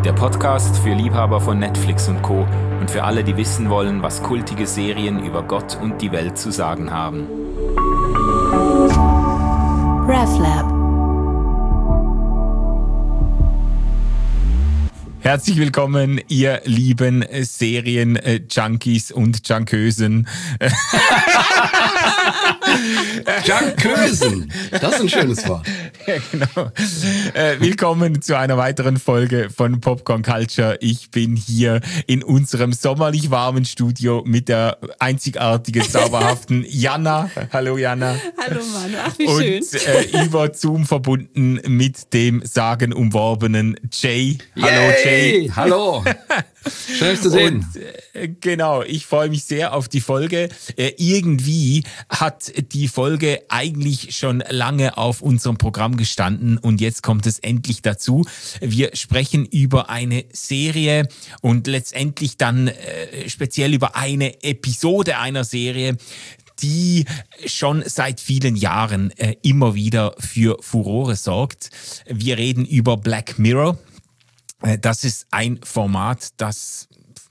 Der Podcast für Liebhaber von Netflix und Co. und für alle, die wissen wollen, was kultige Serien über Gott und die Welt zu sagen haben. RefLab. Herzlich willkommen, ihr lieben Serien-Junkies und Junkösen. Junkösen, das ist ein schönes Wort. Ja, genau. Willkommen zu einer weiteren Folge von Popcorn Culture. Ich bin hier in unserem sommerlich warmen Studio mit der einzigartigen, zauberhaften Jana. Hallo Jana. Hallo Manu, ach wie schön. Und über Zoom verbunden mit dem sagenumworbenen Jay. Hallo Jay. Hey, hallo. Schön, dich zu sehen. Und, genau, ich freue mich sehr auf die Folge. Irgendwie hat die Folge eigentlich schon lange auf unserem Programm gestanden und jetzt kommt es endlich dazu. Wir sprechen über eine Serie und letztendlich dann speziell über eine Episode einer Serie, die schon seit vielen Jahren immer wieder für Furore sorgt. Wir reden über Black Mirror. Das ist ein Format, das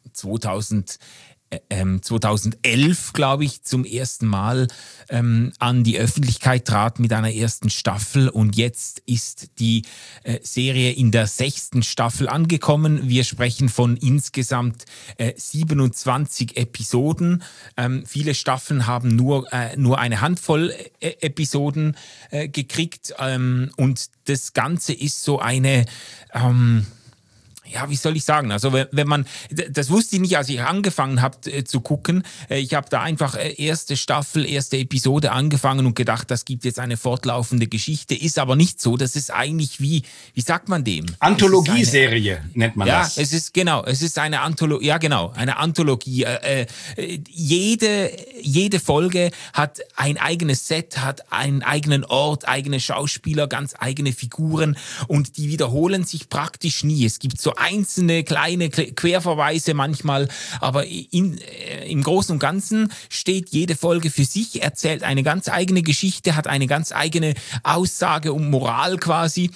2011, glaube ich, zum ersten Mal an die Öffentlichkeit trat mit einer ersten Staffel und jetzt ist die Serie in der 6. Staffel angekommen. Wir sprechen von insgesamt 27 Episoden. Viele Staffeln haben nur eine Handvoll Episoden gekriegt und das Ganze ist so eine... Ja, wie soll ich sagen? Also wenn man, das wusste ich nicht, als ich angefangen habe zu gucken. Ich habe da einfach erste Staffel, erste Episode angefangen und gedacht, das gibt jetzt eine fortlaufende Geschichte. Ist aber nicht so. Das ist eigentlich wie sagt man dem? Anthologieserie nennt man das. Ja, es ist eine Anthologie. Ja, genau, eine Anthologie. Jede Folge hat ein eigenes Set, hat einen eigenen Ort, eigene Schauspieler, ganz eigene Figuren und die wiederholen sich praktisch nie. Es gibt so einzelne kleine Querverweise manchmal, aber im Großen und Ganzen steht jede Folge für sich, erzählt eine ganz eigene Geschichte, hat eine ganz eigene Aussage und Moral quasi.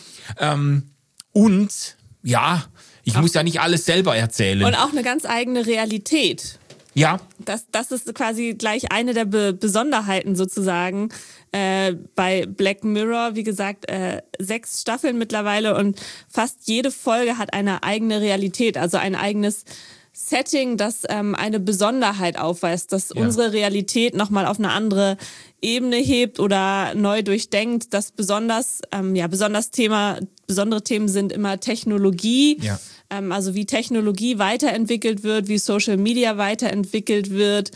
Und ja, ich muss ja nicht alles selber erzählen. Und auch eine ganz eigene Realität. Ja. Das ist quasi gleich eine der Besonderheiten sozusagen bei Black Mirror. Wie gesagt, 6 Staffeln mittlerweile und fast jede Folge hat eine eigene Realität, also ein eigenes Setting, das eine Besonderheit aufweist, das unsere Realität nochmal auf eine andere Ebene hebt oder neu durchdenkt. Das besondere Themen sind immer Technologie, also wie Technologie weiterentwickelt wird, wie Social Media weiterentwickelt wird,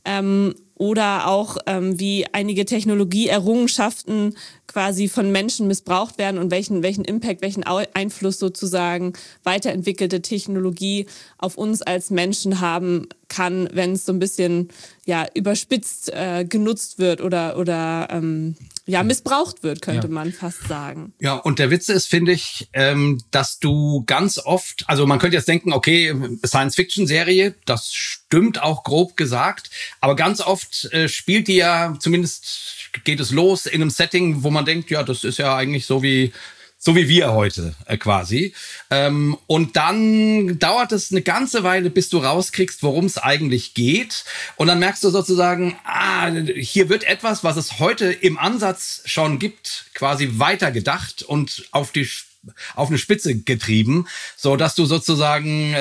oder auch wie einige Technologieerrungenschaften quasi von Menschen missbraucht werden und welchen Impact, welchen Einfluss sozusagen weiterentwickelte Technologie auf uns als Menschen haben kann, wenn es so ein bisschen überspitzt genutzt wird oder missbraucht wird, könnte man fast sagen. Ja, und der Witz ist, finde ich, dass du ganz oft, also man könnte jetzt denken, okay, Science-Fiction-Serie, das stimmt auch grob gesagt, aber ganz oft spielt die ja, zumindest geht es los in einem Setting, wo man denkt, ja, das ist ja eigentlich so wie wir heute quasi. Und dann dauert es eine ganze Weile, bis du rauskriegst, worum es eigentlich geht. Und dann merkst du sozusagen, hier wird etwas, was es heute im Ansatz schon gibt, quasi weitergedacht und auf eine Spitze getrieben, so dass du sozusagen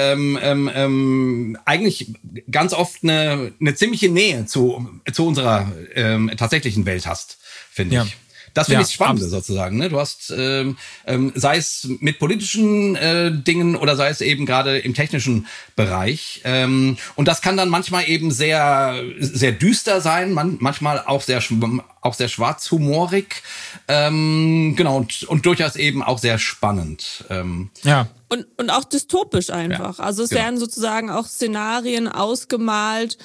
eigentlich ganz oft eine ziemliche Nähe zu unserer tatsächlichen Welt hast, finde ich. Das finde ich spannend sozusagen. Ne? Du hast, sei es mit politischen Dingen oder sei es eben gerade im technischen Bereich. Und das kann dann manchmal eben sehr, sehr düster sein, manchmal auch sehr schwarzhumorig. Genau, und durchaus eben auch sehr spannend. Und auch dystopisch einfach. Also es werden sozusagen auch Szenarien ausgemalt,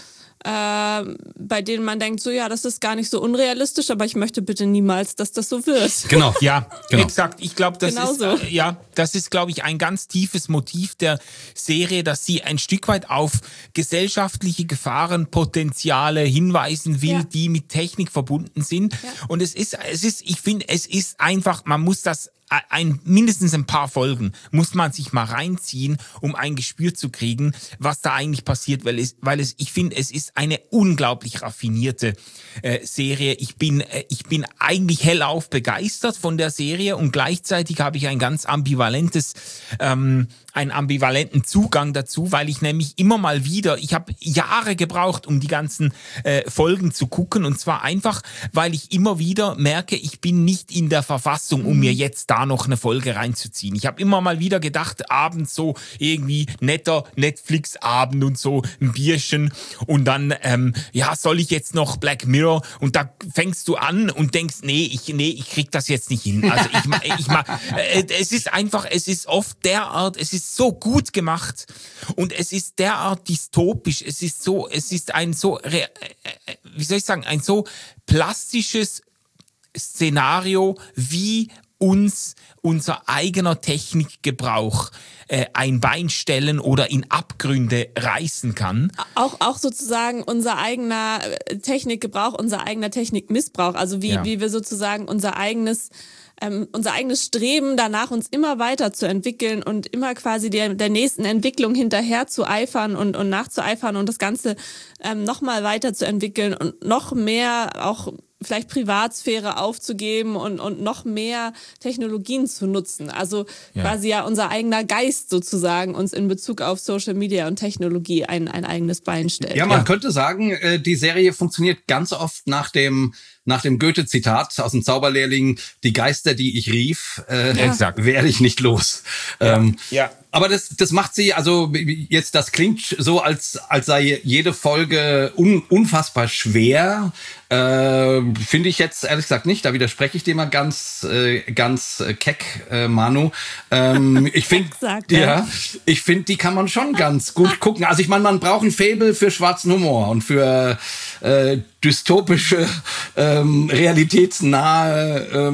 bei denen man denkt, so das ist gar nicht so unrealistisch, aber ich möchte bitte niemals, dass das so wird. Genau, exakt. Ich glaube, das Genauso. Das ist, glaube ich, ein ganz tiefes Motiv der Serie, dass sie ein Stück weit auf gesellschaftliche Gefahrenpotenziale hinweisen will, die mit Technik verbunden sind. Ja. Und ich finde, es ist einfach, man muss das mindestens ein paar Folgen muss man sich mal reinziehen, um ein Gespür zu kriegen, was da eigentlich passiert, weil ich finde, es ist eine unglaublich raffinierte Serie. Ich bin eigentlich hellauf begeistert von der Serie und gleichzeitig habe ich ein ganz einen ambivalenten Zugang dazu, weil ich nämlich immer mal wieder, ich habe Jahre gebraucht, um die ganzen Folgen zu gucken, und zwar einfach, weil ich immer wieder merke, ich bin nicht in der Verfassung, um mir jetzt da noch eine Folge reinzuziehen. Ich habe immer mal wieder gedacht, abends so irgendwie netter Netflix-Abend und so ein Bierchen und dann, soll ich jetzt noch Black Mirror, und da fängst du an und denkst, nee, ich krieg das jetzt nicht hin. Also es ist oft derart, es ist so gut gemacht und es ist derart dystopisch, es ist ein so plastisches Szenario, wie uns unser eigener Technikgebrauch ein Bein stellen oder in Abgründe reißen kann. Auch sozusagen unser eigener Technikgebrauch, unser eigener Technikmissbrauch, also wie wir sozusagen unser eigenes Streben danach, uns immer weiter zu entwickeln und immer quasi der nächsten Entwicklung hinterher zu eifern und nachzueifern und das Ganze nochmal weiter zu entwickeln und noch mehr auch vielleicht Privatsphäre aufzugeben und noch mehr Technologien zu nutzen. Also quasi unser eigener Geist sozusagen uns in Bezug auf Social Media und Technologie ein eigenes Bein stellt. Ja, man könnte sagen, die Serie funktioniert ganz oft nach dem Goethe-Zitat aus dem Zauberlehrling: Die Geister, die ich rief, werde ich nicht los. Aber das macht sie, also jetzt, das klingt so, als sei jede Folge unfassbar schwer. Finde ich jetzt ehrlich gesagt nicht. Da widerspreche ich dir mal ganz keck, Manu. Ich finde, ich finde, die kann man schon ganz gut gucken. Also ich meine, man braucht ein Faible für schwarzen Humor und für dystopische, realitätsnahe,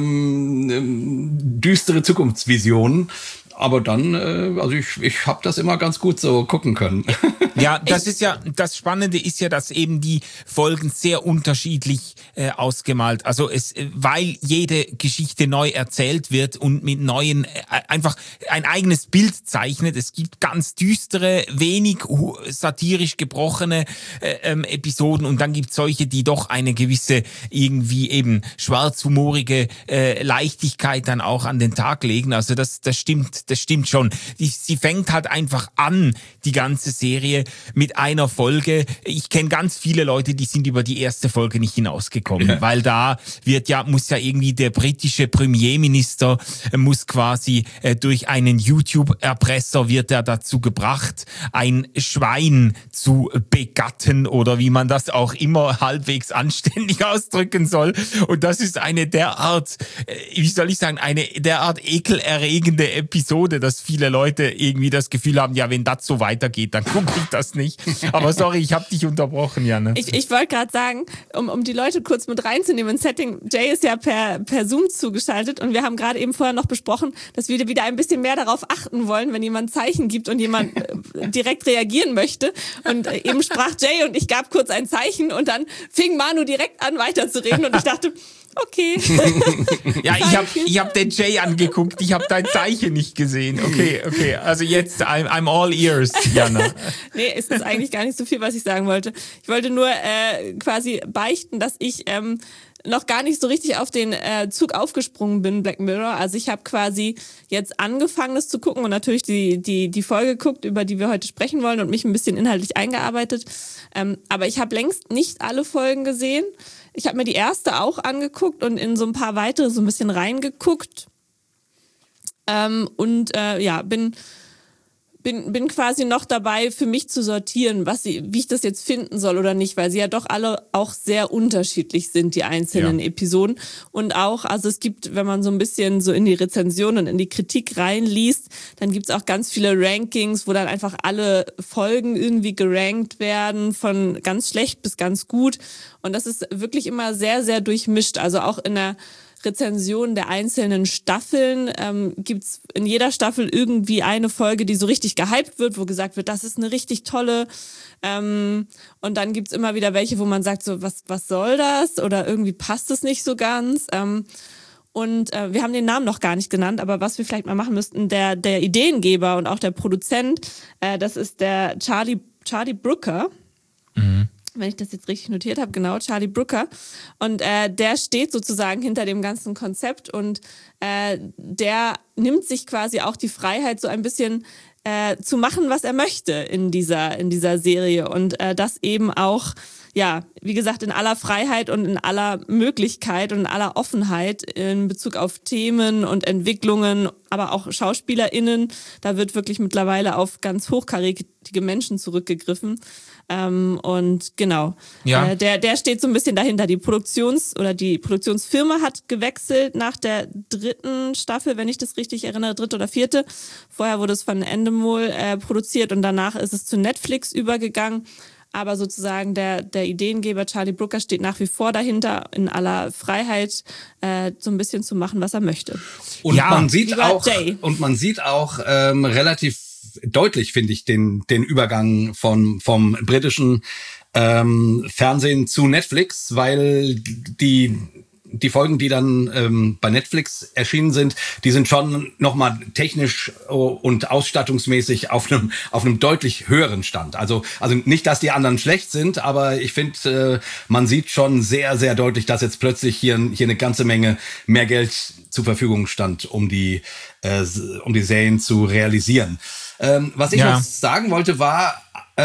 düstere Zukunftsvisionen. Aber dann, ich habe das immer ganz gut so gucken können. Ja, das Spannende ist ja, dass eben die Folgen sehr unterschiedlich ausgemalt, also weil jede Geschichte neu erzählt wird und mit neuen, einfach ein eigenes Bild zeichnet. Es gibt ganz düstere, wenig satirisch gebrochene Episoden und dann gibt es solche, die doch eine gewisse irgendwie eben schwarzhumorige Leichtigkeit dann auch an den Tag legen. Also das stimmt schon. Sie fängt halt einfach an, die ganze Serie, mit einer Folge. Ich kenne ganz viele Leute, die sind über die erste Folge nicht hinausgekommen, weil da muss ja irgendwie der britische Premierminister muss quasi durch einen YouTube-Erpresser wird er dazu gebracht, ein Schwein zu begatten oder wie man das auch immer halbwegs anständig ausdrücken soll. Und das ist eine derart, eine derart ekelerregende Episode, dass viele Leute irgendwie das Gefühl haben, ja, wenn das so weitergeht, dann gucke ich das nicht. Aber sorry, ich habe dich unterbrochen, Janne. Ich wollte gerade sagen, um die Leute kurz mit reinzunehmen, Setting, Jay ist ja per Zoom zugeschaltet und wir haben gerade eben vorher noch besprochen, dass wir wieder ein bisschen mehr darauf achten wollen, wenn jemand Zeichen gibt und jemand direkt reagieren möchte. Und eben sprach Jay und ich gab kurz ein Zeichen und dann fing Manu direkt an weiterzureden und ich dachte, okay. Ja, ich hab den Jay angeguckt, ich habe dein Zeichen nicht gesehen. Okay. Also jetzt, I'm all ears, Jana. Nee, es ist eigentlich gar nicht so viel, was ich sagen wollte. Ich wollte nur quasi beichten, dass ich noch gar nicht so richtig auf den Zug aufgesprungen bin, Black Mirror. Also ich habe quasi jetzt angefangen, das zu gucken und natürlich die Folge geguckt, über die wir heute sprechen wollen und mich ein bisschen inhaltlich eingearbeitet. Aber ich habe längst nicht alle Folgen gesehen. Ich habe mir die erste auch angeguckt und in so ein paar weitere so ein bisschen reingeguckt. Bin quasi noch dabei, für mich zu sortieren, wie ich das jetzt finden soll oder nicht, weil sie ja doch alle auch sehr unterschiedlich sind, die einzelnen Episoden. Und auch, also es gibt, wenn man so ein bisschen so in die Rezension und in die Kritik reinliest, dann gibt's auch ganz viele Rankings, wo dann einfach alle Folgen irgendwie gerankt werden, von ganz schlecht bis ganz gut. Und das ist wirklich immer sehr, sehr durchmischt. Also auch in der Rezension der einzelnen Staffeln gibt's in jeder Staffel irgendwie eine Folge, die so richtig gehypt wird, wo gesagt wird, das ist eine richtig tolle. Und dann gibt's immer wieder welche, wo man sagt, so was soll das? Oder irgendwie passt es nicht so ganz. Und wir haben den Namen noch gar nicht genannt, aber was wir vielleicht mal machen müssten, der Ideengeber und auch der Produzent, das ist der Charlie Brooker. Wenn ich das jetzt richtig notiert habe, genau, Charlie Brooker. Und der steht sozusagen hinter dem ganzen Konzept und der nimmt sich quasi auch die Freiheit, so ein bisschen zu machen, was er möchte in dieser Serie. Und das eben auch, ja, wie gesagt, in aller Freiheit und in aller Möglichkeit und in aller Offenheit in Bezug auf Themen und Entwicklungen, aber auch SchauspielerInnen. Da wird wirklich mittlerweile auf ganz hochkarätige Menschen zurückgegriffen. Und genau, ja. Der steht so ein bisschen dahinter. Die Produktionsfirma hat gewechselt nach der 3. Staffel, wenn ich das richtig erinnere, 3. oder 4. Vorher wurde es von Endemol produziert und danach ist es zu Netflix übergegangen. Aber sozusagen der Ideengeber Charlie Brooker steht nach wie vor dahinter, in aller Freiheit so ein bisschen zu machen, was er möchte. Und ja, man sieht auch relativ deutlich, finde ich, den Übergang vom britischen Fernsehen zu Netflix, weil die Folgen, die dann bei Netflix erschienen sind, die sind schon nochmal technisch und ausstattungsmäßig auf einem deutlich höheren Stand. Also nicht, dass die anderen schlecht sind, aber ich finde, man sieht schon sehr, sehr deutlich, dass jetzt plötzlich hier eine ganze Menge mehr Geld zur Verfügung stand, um die Serien zu realisieren. Was ich noch sagen wollte, war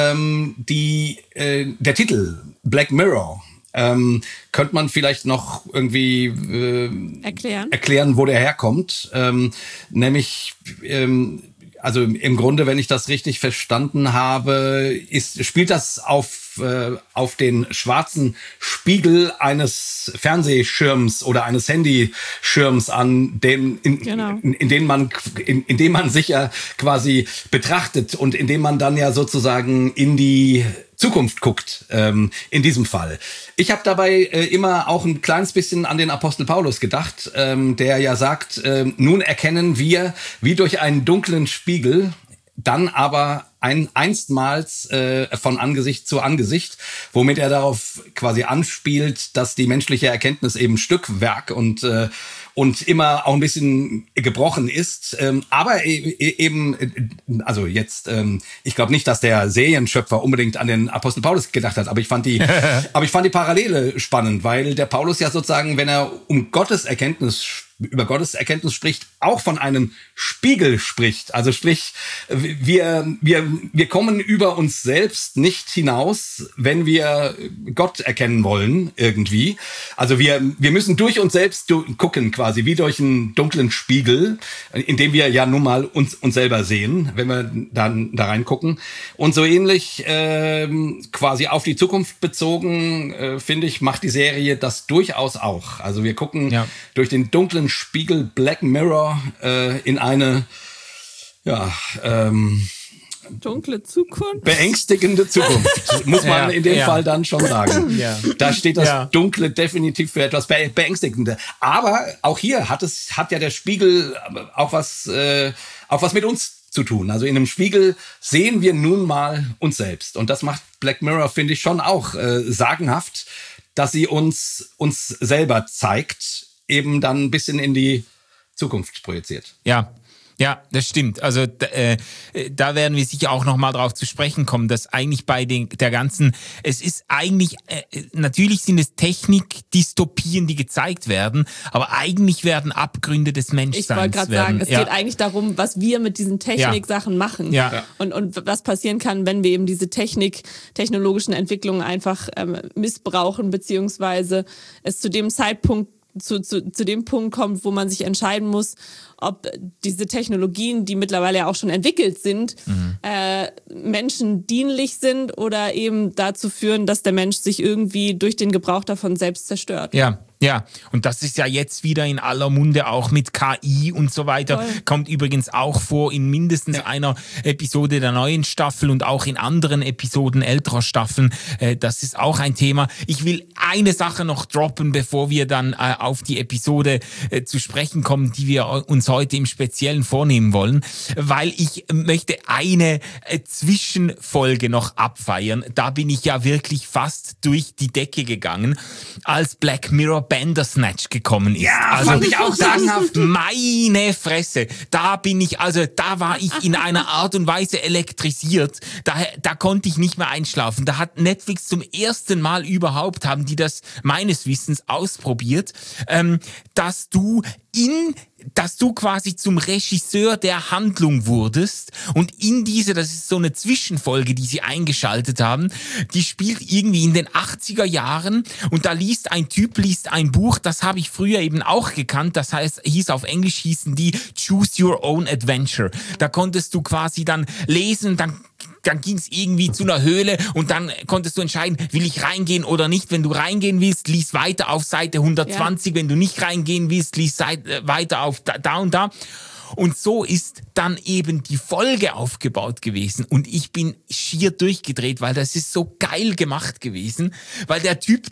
der Titel Black Mirror. Könnte man vielleicht noch irgendwie erklären, wo der herkommt? Nämlich, also im Grunde, wenn ich das richtig verstanden habe, spielt das auf den schwarzen Spiegel eines Fernsehschirms oder eines Handyschirms an, in dem man sich ja quasi betrachtet und in dem man dann ja sozusagen in die Zukunft guckt, in diesem Fall. Ich habe dabei immer auch ein kleines bisschen an den Apostel Paulus gedacht, der ja sagt, nun erkennen wir wie durch einen dunklen Spiegel, dann aber einstmals von Angesicht zu Angesicht, womit er darauf quasi anspielt, dass die menschliche Erkenntnis eben Stückwerk und immer auch ein bisschen gebrochen ist. Aber eben, also jetzt, ich glaube nicht, dass der Serienschöpfer unbedingt an den Apostel Paulus gedacht hat, aber ich fand die Parallele spannend, weil der Paulus ja sozusagen, wenn er über Gottes Erkenntnis spricht, auch von einem Spiegel spricht. Also sprich, wir kommen über uns selbst nicht hinaus, wenn wir Gott erkennen wollen, irgendwie. Also wir müssen durch uns selbst gucken, quasi wie durch einen dunklen Spiegel, in dem wir ja nun mal uns selber sehen, wenn wir dann da reingucken. Und so ähnlich quasi auf die Zukunft bezogen, finde ich, macht die Serie das durchaus auch. Also wir gucken durch den dunklen Spiegel Black Mirror in eine dunkle Zukunft. Beängstigende Zukunft, muss man in dem Fall dann schon sagen. Ja. Da steht das Dunkle definitiv für etwas Beängstigende. Aber auch hier hat ja der Spiegel auch was mit uns zu tun. Also in einem Spiegel sehen wir nun mal uns selbst. Und das macht Black Mirror, finde ich, schon auch sagenhaft, dass sie uns selber zeigt, eben dann ein bisschen in die Zukunft projiziert. Ja, das stimmt. Also da werden wir sicher auch noch mal drauf zu sprechen kommen, dass eigentlich bei der ganzen, es ist eigentlich, natürlich sind es Technik-Dystopien, die gezeigt werden, aber eigentlich werden Abgründe des Menschseins. Ich wollte gerade sagen, es geht eigentlich darum, was wir mit diesen Techniksachen machen. Ja. Und was passieren kann, wenn wir eben diese technologischen Entwicklungen einfach missbrauchen, beziehungsweise es zu dem Zeitpunkt zu dem Punkt kommt, wo man sich entscheiden muss, ob diese Technologien, die mittlerweile ja auch schon entwickelt sind, Menschen dienlich sind oder eben dazu führen, dass der Mensch sich irgendwie durch den Gebrauch davon selbst zerstört. Ja, und das ist ja jetzt wieder in aller Munde, auch mit KI und so weiter. Voll. Kommt übrigens auch vor in mindestens einer Episode der neuen Staffel und auch in anderen Episoden älterer Staffeln. Das ist auch ein Thema. Ich will eine Sache noch droppen, bevor wir dann auf die Episode zu sprechen kommen, die wir uns heute im Speziellen vornehmen wollen, weil ich möchte eine Zwischenfolge noch abfeiern. Da bin ich ja wirklich fast durch die Decke gegangen, als Black Mirror Bandersnatch gekommen ist. Ja, fand ich auch sagenhaft. Meine Fresse, da war ich in einer Art und Weise elektrisiert. Da konnte ich nicht mehr einschlafen. Da hat Netflix zum ersten Mal überhaupt, haben die das meines Wissens ausprobiert, dass du quasi zum Regisseur der Handlung wurdest und das ist so eine Zwischenfolge, die sie eingeschaltet haben, die spielt irgendwie in den 80er Jahren und da liest ein ein Buch, das habe ich früher eben auch gekannt, das auf Englisch hießen die Choose Your Own Adventure. Da konntest du quasi dann lesen, dann ging es irgendwie zu einer Höhle und dann konntest du entscheiden, will ich reingehen oder nicht. Wenn du reingehen willst, lies weiter auf Seite 120. Ja. Wenn du nicht reingehen willst, lies weiter auf da und da. Und so ist dann eben die Folge aufgebaut gewesen. Und ich bin schier durchgedreht, weil das ist so geil gemacht gewesen. Weil der Typ,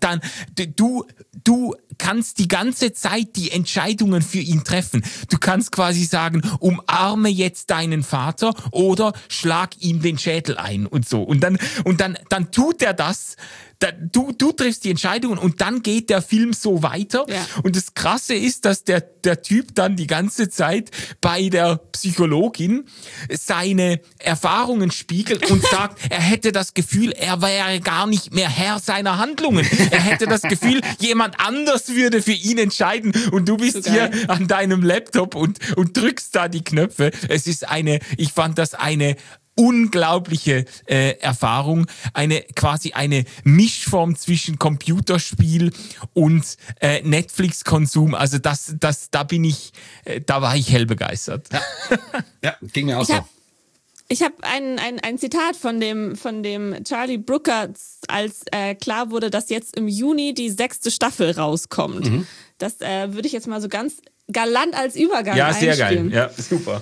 du kannst die ganze Zeit die Entscheidungen für ihn treffen. Du kannst quasi sagen, umarme jetzt deinen Vater oder schlag ihm den Schädel ein und so. Und dann tut er das. Du triffst die Entscheidungen und dann geht der Film so weiter. Ja. Und das Krasse ist, dass der Typ dann die ganze Zeit bei der Psychologin seine Erfahrungen spiegelt und sagt, er hätte das Gefühl, er wäre gar nicht mehr Herr seiner Handlungen. Er hätte das Gefühl, jemand anders würde für ihn entscheiden und du bist so hier an deinem Laptop und drückst da die Knöpfe. Ich fand das eine unglaubliche Erfahrung, quasi eine Mischform zwischen Computerspiel und Netflix-Konsum. Also da war ich hell begeistert. Ja, ging mir auch so. Ich habe ein Zitat von dem Charlie Brooker, als klar wurde, dass jetzt im Juni die 6. Staffel rauskommt. Mhm. Das würde ich jetzt mal so ganz galant als Übergang einspielen. Ja, sehr geil. Ja, super.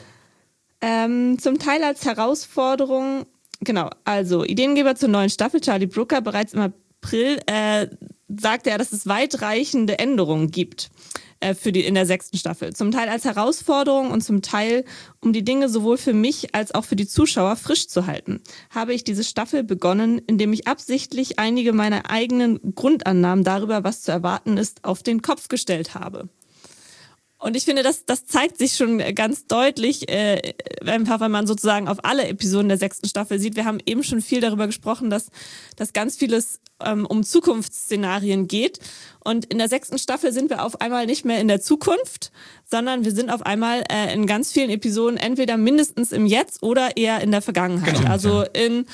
Zum Teil als Herausforderung, genau, also Ideengeber zur neuen Staffel, Charlie Brooker, bereits im April sagte er, dass es weitreichende Änderungen gibt in der 6. Staffel. Zum Teil als Herausforderung und zum Teil, um die Dinge sowohl für mich als auch für die Zuschauer frisch zu halten, habe ich diese Staffel begonnen, indem ich absichtlich einige meiner eigenen Grundannahmen darüber, was zu erwarten ist, auf den Kopf gestellt habe. Und ich finde, das zeigt sich schon ganz deutlich, einfach wenn man sozusagen auf alle Episoden der 6. Staffel sieht. Wir haben eben schon viel darüber gesprochen, dass ganz vieles um Zukunftsszenarien geht. Und in der 6. Staffel sind wir auf einmal nicht mehr in der Zukunft, sondern wir sind auf einmal in ganz vielen Episoden entweder mindestens im Jetzt oder eher in der Vergangenheit. Genau. Also in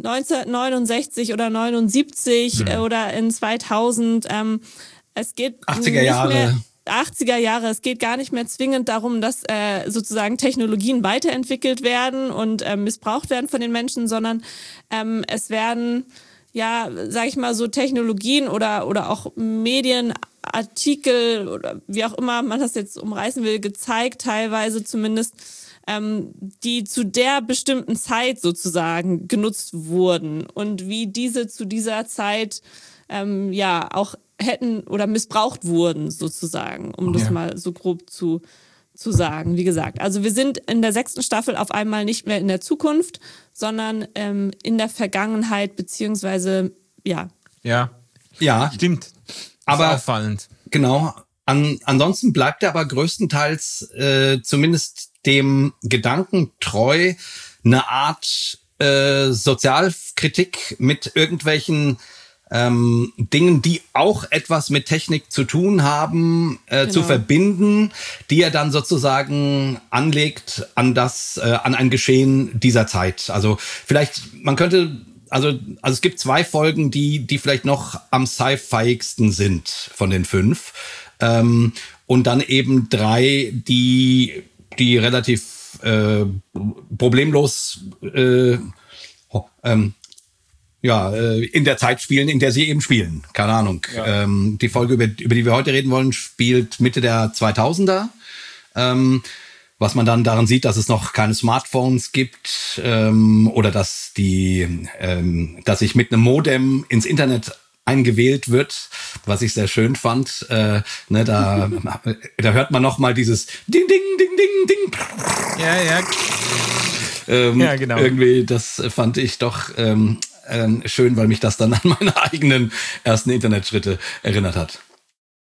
1969 oder 79 oder in 2000. Es geht 80er Jahre. 80er Jahre. Es geht gar nicht mehr zwingend darum, dass sozusagen Technologien weiterentwickelt werden und missbraucht werden von den Menschen, sondern es werden, ja, sag ich mal, so Technologien oder auch Medienartikel oder wie auch immer man das jetzt umreißen will, gezeigt, teilweise zumindest, die zu der bestimmten Zeit sozusagen genutzt wurden und wie diese zu dieser Zeit auch hätten oder missbraucht wurden sozusagen, um das mal so grob zu sagen. Wie gesagt, also wir sind in der 6. Staffel auf einmal nicht mehr in der Zukunft, sondern in der Vergangenheit beziehungsweise Ja, stimmt. Aber auffallend. Genau. Ansonsten bleibt er aber größtenteils zumindest dem Gedanken treu, eine Art Sozialkritik mit irgendwelchen Dingen, die auch etwas mit Technik zu tun haben, zu verbinden, die er dann sozusagen anlegt an ein Geschehen dieser Zeit. Also vielleicht, also es gibt 2 Folgen, die vielleicht noch am sci-fiigsten sind von den 5. Und dann eben 3, die relativ problemlos in der Zeit spielen, in der sie eben spielen. Keine Ahnung. Ja. Die Folge, über die wir heute reden wollen, spielt Mitte der 2000er. Was man dann daran sieht, dass es noch keine Smartphones gibt oder dass dass ich mit einem Modem ins Internet eingewählt wird, was ich sehr schön fand. Da hört man noch mal dieses Ding, Ding, Ding, Ding, Ding. Ja, genau. Irgendwie, das fand ich doch schön, weil mich das dann an meine eigenen ersten Internetschritte erinnert hat.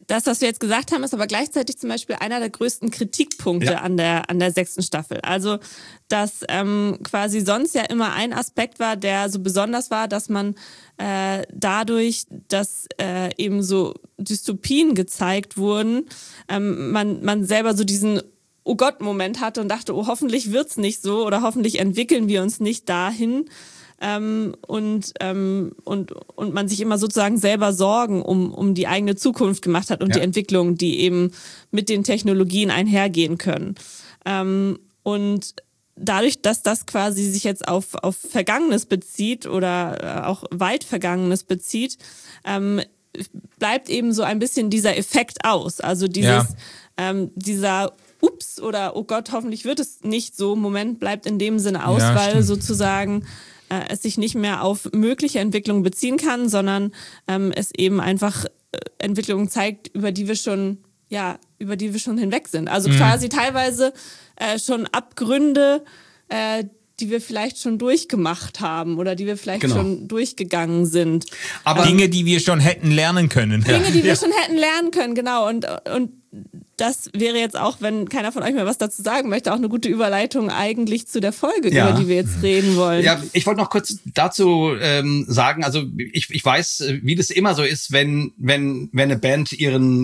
Das, was wir jetzt gesagt haben, ist aber gleichzeitig zum Beispiel einer der größten Kritikpunkte an der 6. Staffel. Also, dass quasi sonst ja immer ein Aspekt war, der so besonders war, dass man dadurch, dass eben so Dystopien gezeigt wurden, man selber so diesen Oh Gott-Moment hatte und dachte, oh, hoffentlich wird's nicht so oder hoffentlich entwickeln wir uns nicht dahin. Und man sich immer sozusagen selber Sorgen um die eigene Zukunft gemacht hat und die Entwicklung, die eben mit den Technologien einhergehen können. Und dadurch, dass das quasi sich jetzt auf Vergangenes bezieht oder auch weit Vergangenes bezieht, bleibt eben so ein bisschen dieser Effekt aus. Also dieser Ups oder oh Gott, hoffentlich wird es nicht so Moment bleibt in dem Sinne aus, weil sozusagen es sich nicht mehr auf mögliche Entwicklungen beziehen kann, sondern es eben einfach Entwicklungen zeigt, über die wir schon hinweg sind. Also quasi teilweise schon Abgründe, die wir vielleicht schon durchgemacht haben oder die wir vielleicht schon durchgegangen sind. Aber Dinge, die wir schon hätten lernen können. Dinge, die wir schon hätten lernen können, genau. Und das wäre jetzt auch, wenn keiner von euch mehr was dazu sagen möchte, auch eine gute Überleitung eigentlich zu der Folge, über die wir jetzt reden wollen. Ja, ich wollte noch kurz dazu sagen, also ich weiß, wie das immer so ist, wenn eine Band ihren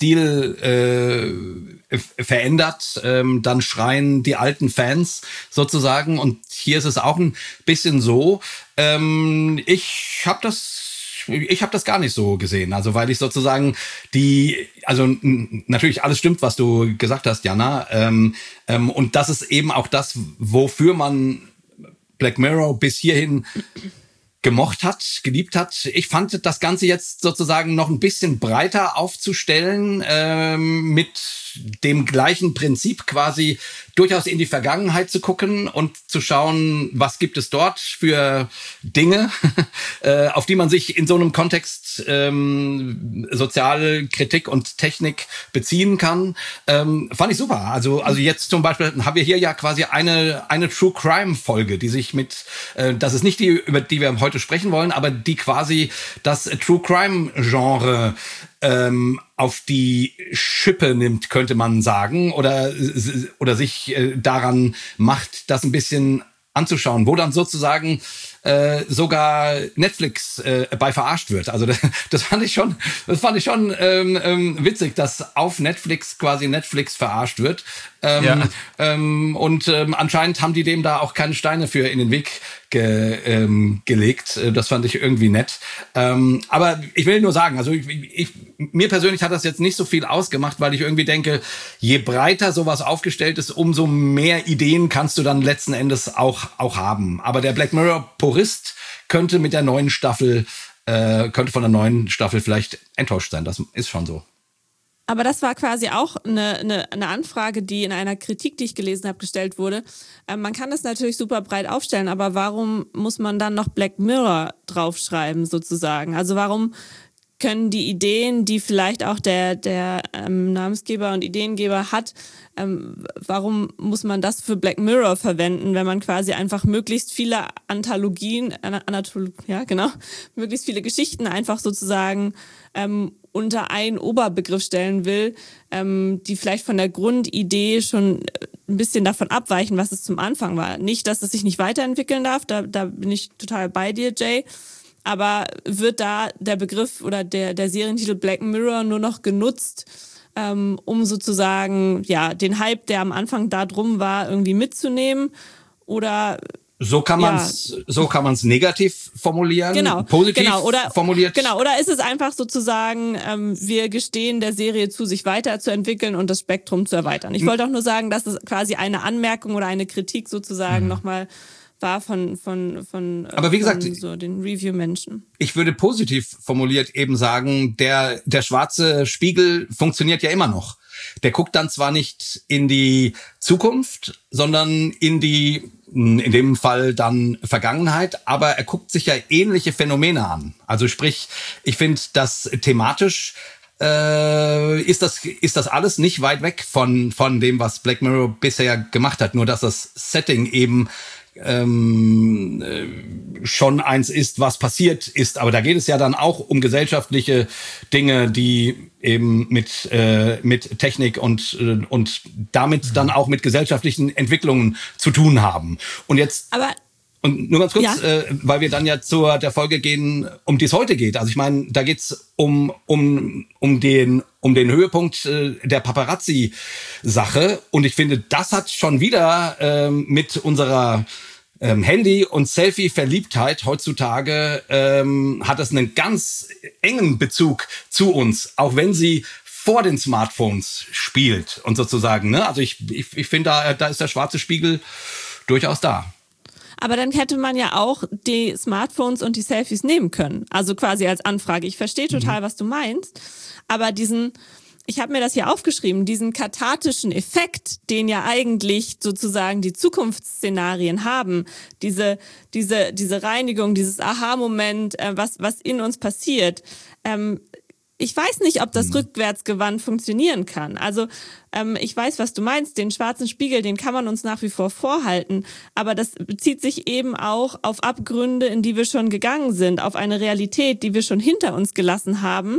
Stil verändert, dann schreien die alten Fans sozusagen, und hier ist es auch ein bisschen so. Ich habe das gar nicht so gesehen. Also weil ich sozusagen natürlich alles stimmt, was du gesagt hast, Jana. Und das ist eben auch das, wofür man Black Mirror bis hierhin gemocht hat, geliebt hat. Ich fand das Ganze jetzt sozusagen noch ein bisschen breiter aufzustellen, mit dem gleichen Prinzip quasi durchaus in die Vergangenheit zu gucken und zu schauen, was gibt es dort für Dinge, auf die man sich in so einem Kontext Sozialkritik und Technik beziehen kann. Fand ich super. Also jetzt zum Beispiel haben wir hier ja quasi eine True Crime Folge, die sich das ist nicht die, über die wir heute sprechen wollen, aber die quasi das True Crime Genre auf die Schippe nimmt, könnte man sagen, oder sich daran macht, das ein bisschen anzuschauen, wo dann sozusagen sogar Netflix bei verarscht wird. Also das fand ich schon witzig, dass auf Netflix quasi Netflix verarscht wird. Und anscheinend haben die dem da auch keine Steine für in den Weg gelegt. Das fand ich irgendwie nett. Aber ich will nur sagen, also mir persönlich hat das jetzt nicht so viel ausgemacht, weil ich irgendwie denke, je breiter sowas aufgestellt ist, umso mehr Ideen kannst du dann letzten Endes auch haben. Aber der Black Mirror Purist könnte von der neuen Staffel vielleicht enttäuscht sein. Das ist schon so. Aber das war quasi auch eine Anfrage, die in einer Kritik, die ich gelesen habe, gestellt wurde. Man kann das natürlich super breit aufstellen, aber warum muss man dann noch Black Mirror draufschreiben sozusagen? Also warum können die Ideen, die vielleicht auch der Namensgeber und Ideengeber hat, warum muss man das für Black Mirror verwenden, wenn man quasi einfach möglichst viele möglichst viele Geschichten einfach sozusagen unter einen Oberbegriff stellen will, die vielleicht von der Grundidee schon ein bisschen davon abweichen, was es zum Anfang war. Nicht, dass es sich nicht weiterentwickeln darf, da bin ich total bei dir, Jay. Aber wird da der Begriff oder der Serientitel Black Mirror nur noch genutzt, um sozusagen den Hype, der am Anfang da drum war, irgendwie mitzunehmen? Oder so kann man's negativ formulieren, positiv formuliert. Genau, oder ist es einfach sozusagen, wir gestehen der Serie zu, sich weiterzuentwickeln und das Spektrum zu erweitern. Ich wollte auch nur sagen, dass es quasi eine Anmerkung oder eine Kritik sozusagen nochmal war von aber wie gesagt, so den Review-Menschen. Ich würde positiv formuliert eben sagen, der schwarze Spiegel funktioniert ja immer noch. Der guckt dann zwar nicht in die Zukunft, sondern in dem Fall dann Vergangenheit, aber er guckt sich ja ähnliche Phänomene an. Also sprich, ich finde, dass thematisch ist das alles nicht weit weg von dem, was Black Mirror bisher gemacht hat. Nur dass das Setting eben schon eins ist, was passiert ist. Aber da geht es ja dann auch um gesellschaftliche Dinge, die eben mit Technik und damit dann auch mit gesellschaftlichen Entwicklungen zu tun haben. Und jetzt... Und nur ganz kurz, weil wir dann ja zu der Folge gehen, um die es heute geht. Also ich meine, da geht's um den Höhepunkt der Paparazzi-Sache. Und ich finde, das hat schon wieder mit unserer Handy- und Selfie-Verliebtheit heutzutage hat das einen ganz engen Bezug zu uns, auch wenn sie vor den Smartphones spielt und sozusagen. Ne? Also ich finde, da ist der schwarze Spiegel durchaus da. Aber dann hätte man ja auch die Smartphones und die Selfies nehmen können. Also quasi als Anfrage. Ich verstehe total, was du meinst. Aber ich habe mir das hier aufgeschrieben, diesen kathartischen Effekt, den ja eigentlich sozusagen die Zukunftsszenarien haben, diese Reinigung, dieses Aha-Moment, was in uns passiert, ich weiß nicht, ob das rückwärtsgewandt funktionieren kann. Also ich weiß, was du meinst. Den schwarzen Spiegel, den kann man uns nach wie vor vorhalten. Aber das bezieht sich eben auch auf Abgründe, in die wir schon gegangen sind, auf eine Realität, die wir schon hinter uns gelassen haben.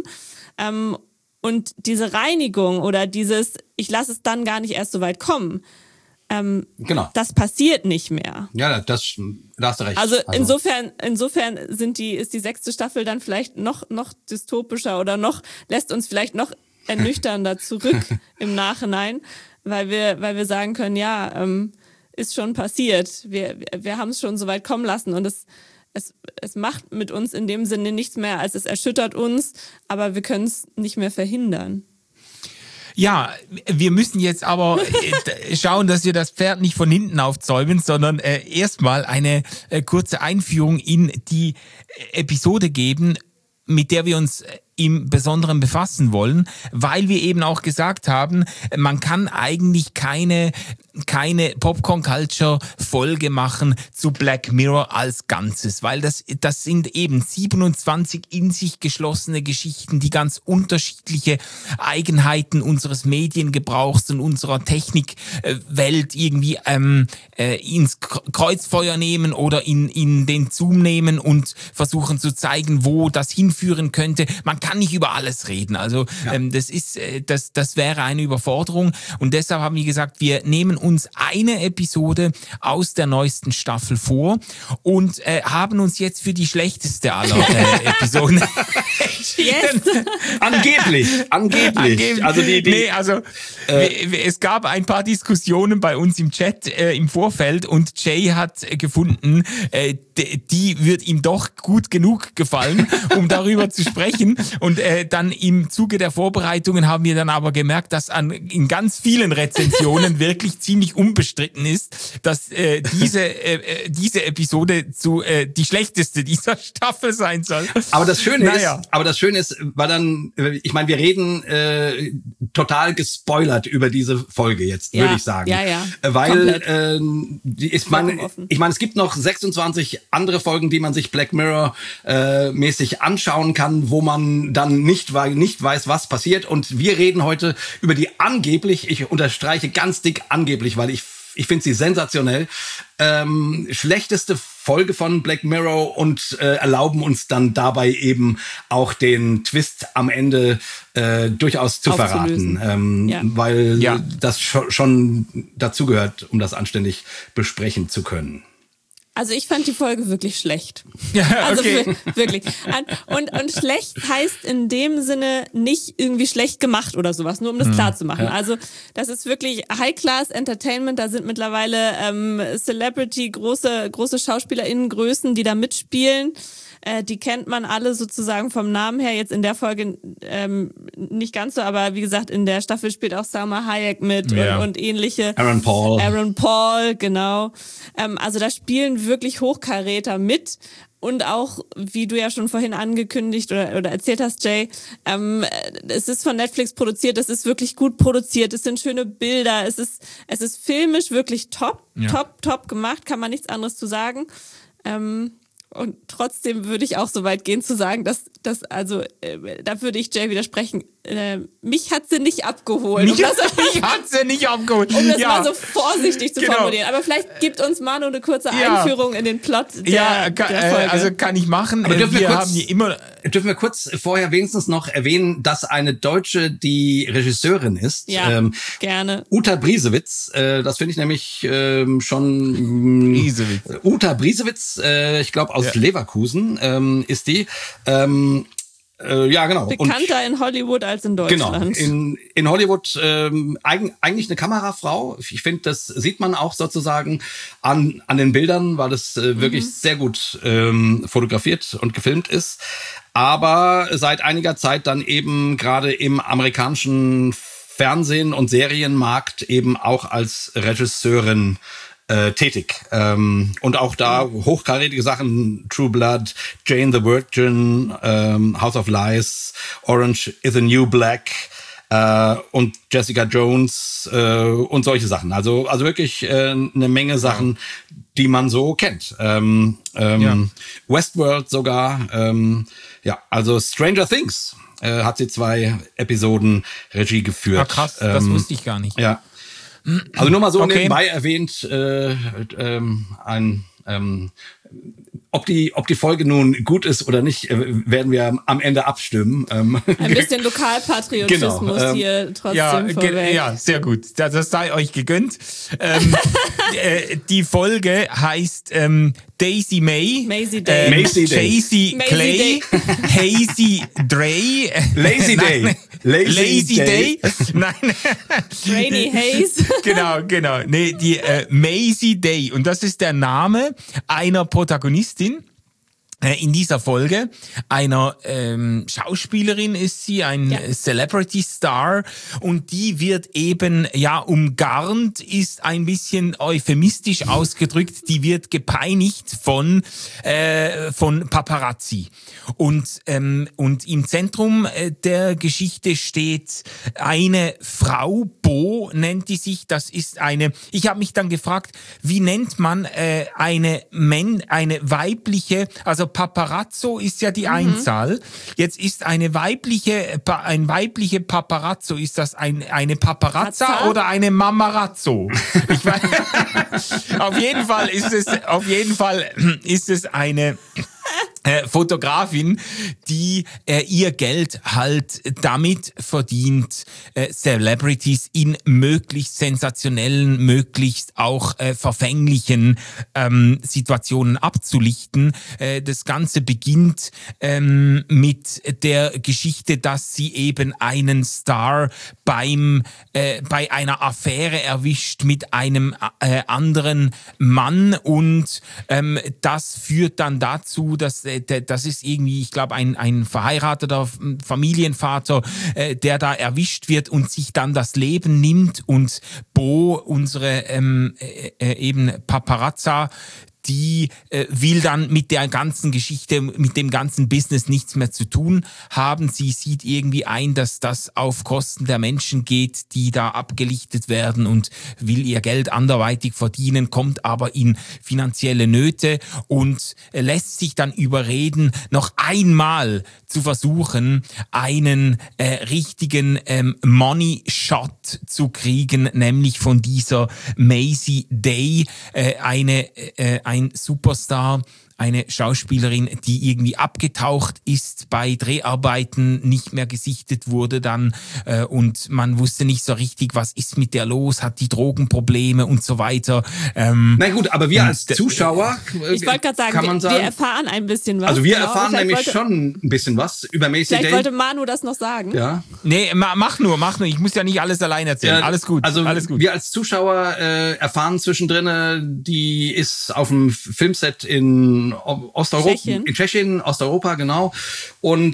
Und diese Reinigung oder ich lasse es dann gar nicht erst so weit kommen, genau. Das passiert nicht mehr. Ja, da hast du recht. Also insofern ist die 6. Staffel dann vielleicht noch dystopischer oder lässt uns vielleicht noch ernüchternder zurück im Nachhinein, weil wir sagen können, ja, ist schon passiert. Wir haben es schon so weit kommen lassen und es macht mit uns in dem Sinne nichts mehr, als es erschüttert uns, aber wir können es nicht mehr verhindern. Ja, wir müssen jetzt aber schauen, dass wir das Pferd nicht von hinten aufzäumen, sondern erstmal eine kurze Einführung in die Episode geben, mit der wir uns im Besonderen befassen wollen, weil wir eben auch gesagt haben, man kann eigentlich keine Popcorn-Culture-Folge machen zu Black Mirror als Ganzes, weil das sind eben 27 in sich geschlossene Geschichten, die ganz unterschiedliche Eigenheiten unseres Mediengebrauchs und unserer Technikwelt irgendwie ins Kreuzfeuer nehmen oder in den Zoom nehmen und versuchen zu zeigen, wo das hinführen könnte. Man kann nicht über alles reden, also das wäre eine Überforderung und deshalb haben wir gesagt, wir nehmen uns eine Episode aus der neuesten Staffel vor und haben uns jetzt für die schlechteste aller Episoden entschieden. Angeblich. Also es gab ein paar Diskussionen bei uns im Chat im Vorfeld und Jay hat gefunden, die wird ihm doch gut genug gefallen, um darüber zu sprechen. Und dann im Zuge der Vorbereitungen haben wir dann aber gemerkt, dass in ganz vielen Rezensionen wirklich ziemlich unbestritten ist, dass diese Episode die schlechteste dieser Staffel sein soll. Aber das Schöne ist, war dann, ich meine, wir reden total gespoilert über diese Folge jetzt, würde ich sagen. Ja. Weil ich meine, es gibt noch 26 andere Folgen, die man sich Black Mirror mäßig anschauen kann, wo man dann nicht weiß, was passiert. Und wir reden heute über die angeblich, ich unterstreiche ganz dick angeblich, weil ich finde sie sensationell, schlechteste Folge von Black Mirror und erlauben uns dann dabei eben auch den Twist am Ende durchaus zu verraten, weil das schon dazugehört, um das anständig besprechen zu können. Also ich fand die Folge wirklich schlecht. Also wirklich. Und schlecht heißt in dem Sinne nicht irgendwie schlecht gemacht oder sowas, nur um das klar zu machen. Ja. Also das ist wirklich High-Class-Entertainment. Da sind mittlerweile Celebrity, große SchauspielerInnen-Größen, die da mitspielen. Die kennt man alle sozusagen vom Namen her. Jetzt in der Folge nicht ganz so, aber wie gesagt, in der Staffel spielt auch Salma Hayek mit und ähnliche. Aaron Paul, genau. Also da spielen wirklich Hochkaräter mit. Und auch, wie du ja schon vorhin angekündigt oder erzählt hast, Jay, es ist von Netflix produziert, es ist wirklich gut produziert, es sind schöne Bilder, es ist filmisch wirklich top gemacht, kann man nichts anderes zu sagen. Und trotzdem würde ich auch so weit gehen zu sagen, dass da würde ich Jay widersprechen, mich hat sie nicht abgeholt. Mich hat sie nicht abgeholt. Um das mal so vorsichtig zu formulieren. Aber vielleicht gibt uns Manu eine kurze Einführung in den Plot der Folge. Also kann ich machen. Aber dürfen wir kurz vorher wenigstens noch erwähnen, dass eine Deutsche die Regisseurin ist. Ja, gerne. Uta Briesewitz. Das finde ich nämlich schon... Briesewitz. Uta Briesewitz, ich glaube aus Leverkusen ist die. Ja, genau. Bekannter in Hollywood als in Deutschland. Genau, in Hollywood eigentlich eine Kamerafrau. Ich finde, das sieht man auch sozusagen an den Bildern, weil das wirklich sehr gut fotografiert und gefilmt ist. Aber seit einiger Zeit dann eben gerade im amerikanischen Fernsehen- und Serienmarkt eben auch als Regisseurin tätig. Und auch da hochkarätige Sachen, True Blood, Jane the Virgin, House of Lies, Orange is the New Black und Jessica Jones und solche Sachen. Also wirklich eine Menge Sachen, die man so kennt. Westworld sogar. Also Stranger Things hat sie 2 Episoden Regie geführt. Ah, krass, das wusste ich gar nicht. Ja. Also nur mal so nebenbei erwähnt, ob die Folge nun gut ist oder nicht, werden wir am Ende abstimmen. Ein bisschen Lokalpatriotismus hier trotzdem vorweg. Ja, sehr gut. Das sei euch gegönnt. Die Folge heißt Daisy May, Maisie Day, Jaycee Clay, Hazy Dre, Lazy Day, Lazy Day, nein, Rainy Haze. Genau. Nee, die Maisie Day. Und das ist der Name einer Protagonistin in dieser Folge, einer Schauspielerin ist sie, ein Celebrity Star, und die wird eben umgarnt, ist ein bisschen euphemistisch ausgedrückt, die wird gepeinigt von Paparazzi. Und im Zentrum der Geschichte steht eine Frau, Bo nennt die sich, das ist ich habe mich dann gefragt, wie nennt man eine weibliche, also Paparazzo ist ja die Einzahl. Jetzt ist ein weiblicher Paparazzo, ist das eine Paparazza oder eine Mamarazzo? Ich weiß, auf jeden Fall ist es eine Fotografin, die ihr Geld halt damit verdient, Celebrities in möglichst sensationellen, möglichst auch verfänglichen Situationen abzulichten. Das Ganze beginnt mit der Geschichte, dass sie eben einen Star bei einer Affäre erwischt mit einem anderen Mann, und das führt dann dazu, dass das ist irgendwie, ich glaube, ein verheirateter Familienvater, der da erwischt wird und sich dann das Leben nimmt, und Bo, unsere eben Paparazza, die will dann mit der ganzen Geschichte, mit dem ganzen Business nichts mehr zu tun haben. Sie sieht irgendwie ein, dass das auf Kosten der Menschen geht, die da abgelichtet werden, und will ihr Geld anderweitig verdienen, kommt aber in finanzielle Nöte und lässt sich dann überreden, noch einmal zu versuchen, einen richtigen Money-Shot zu kriegen, nämlich von dieser Maisie Day, ein Superstar, eine Schauspielerin, die irgendwie abgetaucht ist, bei Dreharbeiten nicht mehr gesichtet wurde dann, und man wusste nicht so richtig, was ist mit der los, hat die Drogenprobleme und so weiter. Na gut, aber wir als Zuschauer, ich wollte gerade sagen, wir erfahren ein bisschen was. Also wir erfahren nämlich schon ein bisschen was über Maisie Day. Vielleicht wollte Manu das noch sagen. Ja. Nee, mach nur. Ich muss ja nicht alles allein erzählen. Ja, alles gut. Also alles gut. Wir als Zuschauer erfahren zwischendrin, die ist auf dem Filmset in Osteuropa, in Tschechien, Osteuropa, genau. Und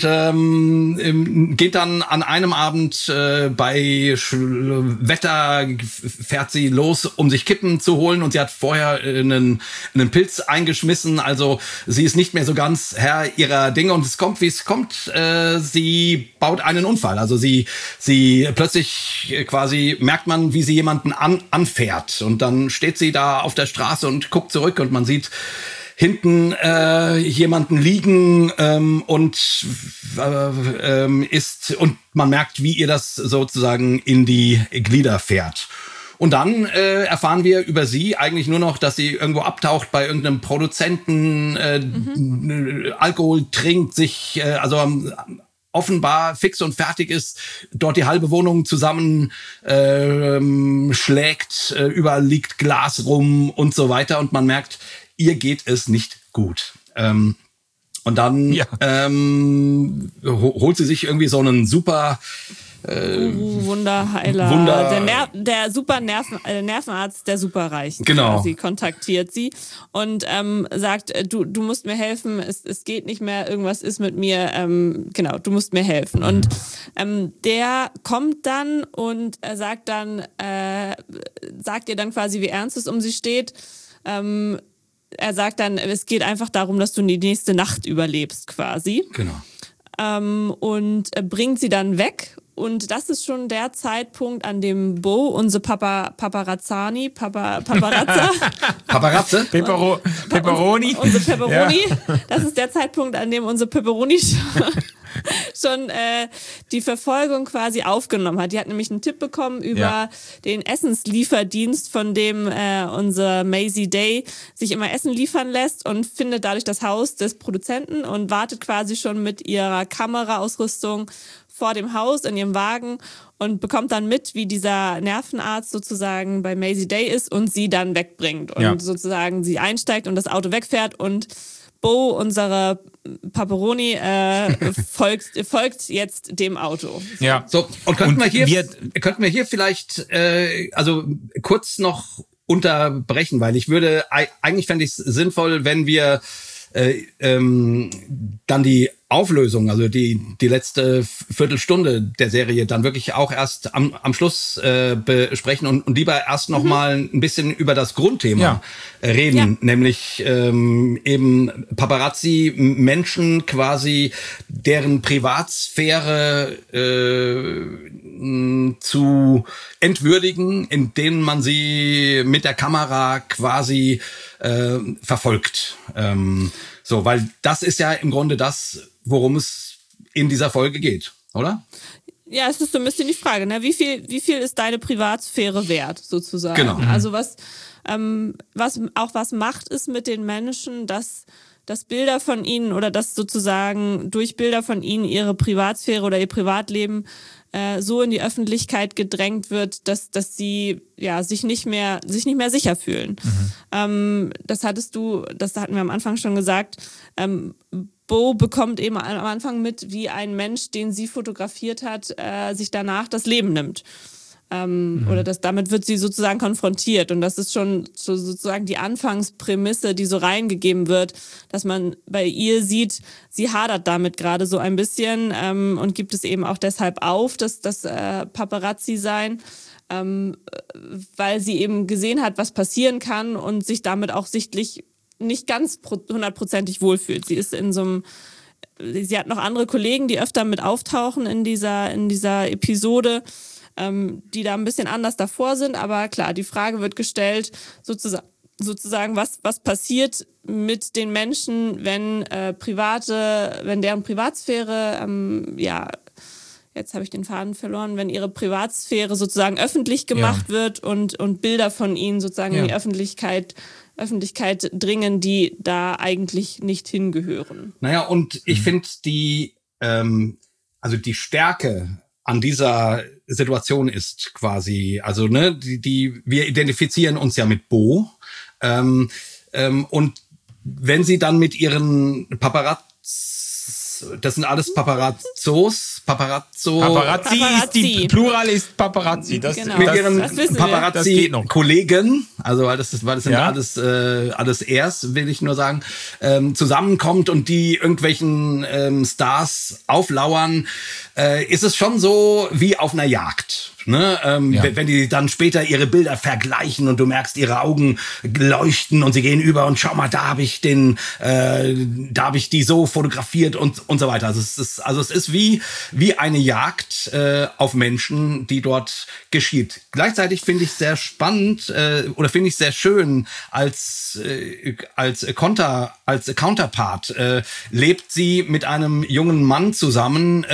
geht dann an einem Abend bei Wetter, fährt sie los, um sich Kippen zu holen, und sie hat vorher einen Pilz eingeschmissen. Also sie ist nicht mehr so ganz Herr ihrer Dinge, und es kommt, wie es kommt. Sie baut einen Unfall. Also sie plötzlich quasi merkt man, wie sie jemanden anfährt, und dann steht sie da auf der Straße und guckt zurück, und man sieht hinten jemanden liegen und man merkt, wie ihr das sozusagen in die Glieder fährt. Und dann erfahren wir über sie eigentlich nur noch, dass sie irgendwo abtaucht bei irgendeinem Produzenten, Alkohol trinkt, sich offenbar fix und fertig ist, dort die halbe Wohnung zusammen schlägt, überall liegt Glas rum und so weiter. Und man merkt, ihr geht es nicht gut. Und dann holt sie sich irgendwie so einen super Wunderheiler, der super Nervenarzt der Superreichen. Genau. Sie kontaktiert sie und sagt, du musst mir helfen, es geht nicht mehr, irgendwas ist mit mir, du musst mir helfen. Und der kommt dann und sagt ihr dann quasi, wie ernst es um sie steht. Er sagt dann, es geht einfach darum, dass du die nächste Nacht überlebst quasi. Genau. Und bringt sie dann weg. Und das ist schon der Zeitpunkt, an dem Bo, unsere Paparazza, Pepperoni. Unsere Pepperoni, das ist der Zeitpunkt, an dem unsere Pepperoni schon die Verfolgung quasi aufgenommen hat. Die hat nämlich einen Tipp bekommen über den Essenslieferdienst, von dem unsere Maisie Day sich immer Essen liefern lässt und findet dadurch das Haus des Produzenten und wartet quasi schon mit ihrer Kameraausrüstung vor dem Haus in ihrem Wagen und bekommt dann mit, wie dieser Nervenarzt sozusagen bei Maisie Day ist und sie dann wegbringt und sozusagen sie einsteigt und das Auto wegfährt und Bo, unsere Pepperoni, folgt jetzt dem Auto. Ja. So, und könnten wir hier vielleicht kurz noch unterbrechen, weil eigentlich fände ich es sinnvoll, wenn wir dann die Auflösung, also die letzte Viertelstunde der Serie dann wirklich auch erst am Schluss besprechen und lieber erst noch mal ein bisschen über das Grundthema reden, nämlich eben Paparazzi, Menschen quasi, deren Privatsphäre zu entwürdigen, indem man sie mit der Kamera quasi verfolgt. Weil das ist ja im Grunde das, worum es in dieser Folge geht, oder? Ja, es ist so ein bisschen die Frage, ne? Wie viel ist deine Privatsphäre wert, sozusagen? Genau. Also was macht es mit den Menschen, dass Bilder von ihnen oder dass sozusagen durch Bilder von ihnen ihre Privatsphäre oder ihr Privatleben so in die Öffentlichkeit gedrängt wird, dass sie sich nicht mehr sicher fühlen. Das hatten wir am Anfang schon gesagt. Bo bekommt eben am Anfang mit, wie ein Mensch, den sie fotografiert hat, sich danach das Leben nimmt. Oder damit wird sie sozusagen konfrontiert. Und das ist schon so sozusagen die Anfangsprämisse, die so reingegeben wird, dass man bei ihr sieht, sie hadert damit gerade so ein bisschen und gibt es eben auch deshalb auf, dass das Paparazzi sein, weil sie eben gesehen hat, was passieren kann und sich damit auch sichtlich nicht ganz 100%ig wohlfühlt. Sie ist sie hat noch andere Kollegen, die öfter mit auftauchen in dieser Episode, die da ein bisschen anders davor sind, aber klar, die Frage wird gestellt, sozusagen, was passiert mit den Menschen, wenn deren Privatsphäre, jetzt habe ich den Faden verloren, wenn ihre Privatsphäre sozusagen öffentlich gemacht wird und Bilder von ihnen sozusagen in die Öffentlichkeit dringen, die da eigentlich nicht hingehören. Naja, und ich finde die Stärke an dieser Situation ist quasi, wir identifizieren uns ja mit Bo, und wenn sie dann mit ihren das sind alles Paparazzi, Plural ist Paparazzi. Mit ihren Paparazzi-Kollegen, weil das sind alles Ers, will ich nur sagen, zusammenkommt und die irgendwelchen Stars auflauern, ist es schon so wie auf einer Jagd. Ne? Wenn die dann später ihre Bilder vergleichen und du merkst, ihre Augen leuchten und sie gehen über und schau mal, da habe ich die so fotografiert und so weiter. Also es ist wie eine Jagd auf Menschen, die dort geschieht. Gleichzeitig finde ich sehr spannend oder finde ich sehr schön als Counterpart lebt sie mit einem jungen Mann zusammen,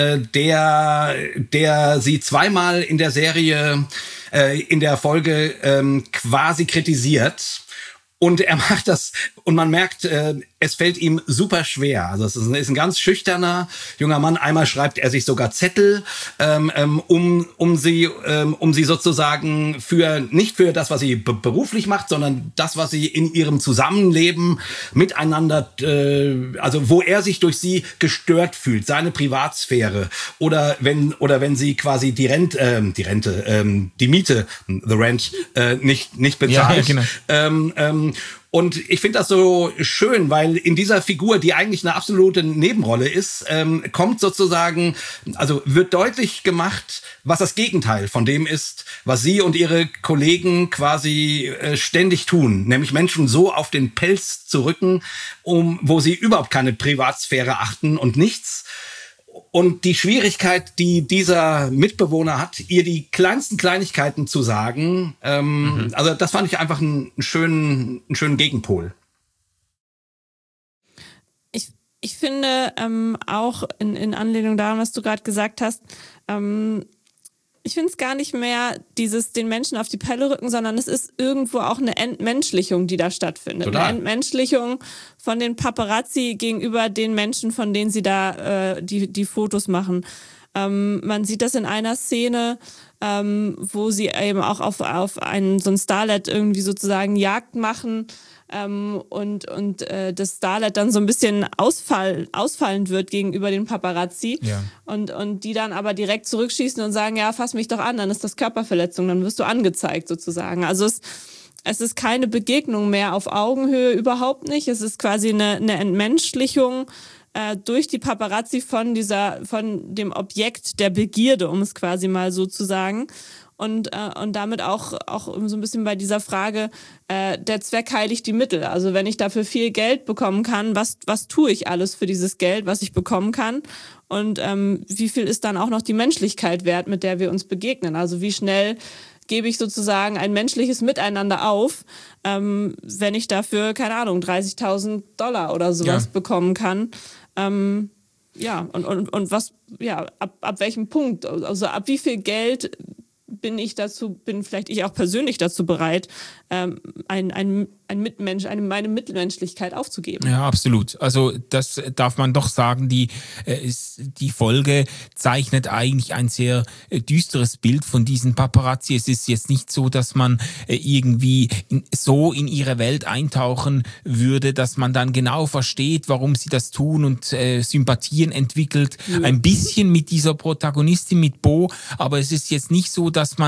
der sie zweimal in der Serie, in der Folge quasi kritisiert. Und er macht das, und man merkt, es fällt ihm super schwer. Also es ist ein ganz schüchterner junger Mann. Einmal schreibt er sich sogar Zettel, um sie sozusagen nicht für das, was sie beruflich macht, sondern das, was sie in ihrem Zusammenleben miteinander, also wo er sich durch sie gestört fühlt, seine Privatsphäre oder wenn sie quasi die Miete, the rent, nicht bezahlt. Ja, genau. Und ich finde das so schön, weil in dieser Figur, die eigentlich eine absolute Nebenrolle ist, kommt sozusagen, also wird deutlich gemacht, was das Gegenteil von dem ist, was sie und ihre Kollegen quasi ständig tun, nämlich Menschen so auf den Pelz zu rücken, wo sie überhaupt keine Privatsphäre achten und nichts. Und die Schwierigkeit, die dieser Mitbewohner hat, ihr die kleinsten Kleinigkeiten zu sagen, also das fand ich einfach einen schönen Gegenpol. Ich finde auch in Anlehnung daran, was du gerade gesagt hast, ich finde es gar nicht mehr den Menschen auf die Pelle rücken, sondern es ist irgendwo auch eine Entmenschlichung, die da stattfindet. Total. Eine Entmenschlichung von den Paparazzi gegenüber den Menschen, von denen sie da die Fotos machen. Man sieht das in einer Szene, wo sie eben auch auf so ein Starlet irgendwie sozusagen Jagd machen, und das Starlet dann so ein bisschen ausfallend wird gegenüber den Paparazzi, ja. Und die dann aber direkt zurückschießen und sagen, ja, fass mich doch an, dann ist das Körperverletzung, dann wirst du angezeigt sozusagen. Also es ist keine Begegnung mehr auf Augenhöhe, überhaupt nicht. Es ist quasi eine Entmenschlichung durch die Paparazzi von dem Objekt der Begierde, um es quasi mal so zu sagen. Und damit auch so ein bisschen bei dieser Frage, der Zweck heiligt die Mittel. Also wenn ich dafür viel Geld bekommen kann, was tue ich alles für dieses Geld, was ich bekommen kann? Und wie viel ist dann auch noch die Menschlichkeit wert, mit der wir uns begegnen? Also wie schnell gebe ich sozusagen ein menschliches Miteinander auf, wenn ich dafür, keine Ahnung, $30.000 oder sowas bekommen kann? Ja, und was, ja, ab welchem Punkt, also ab wie viel Geld bin vielleicht ich auch persönlich dazu bereit, meine Mitmenschlichkeit aufzugeben. Ja, absolut. Also das darf man doch sagen, die Folge zeichnet eigentlich ein sehr düsteres Bild von diesen Paparazzi. Es ist jetzt nicht so, dass man irgendwie so in ihre Welt eintauchen würde, dass man dann genau versteht, warum sie das tun und Sympathien entwickelt. Ja. Ein bisschen mit dieser Protagonistin, mit Bo, aber es ist jetzt nicht so, dass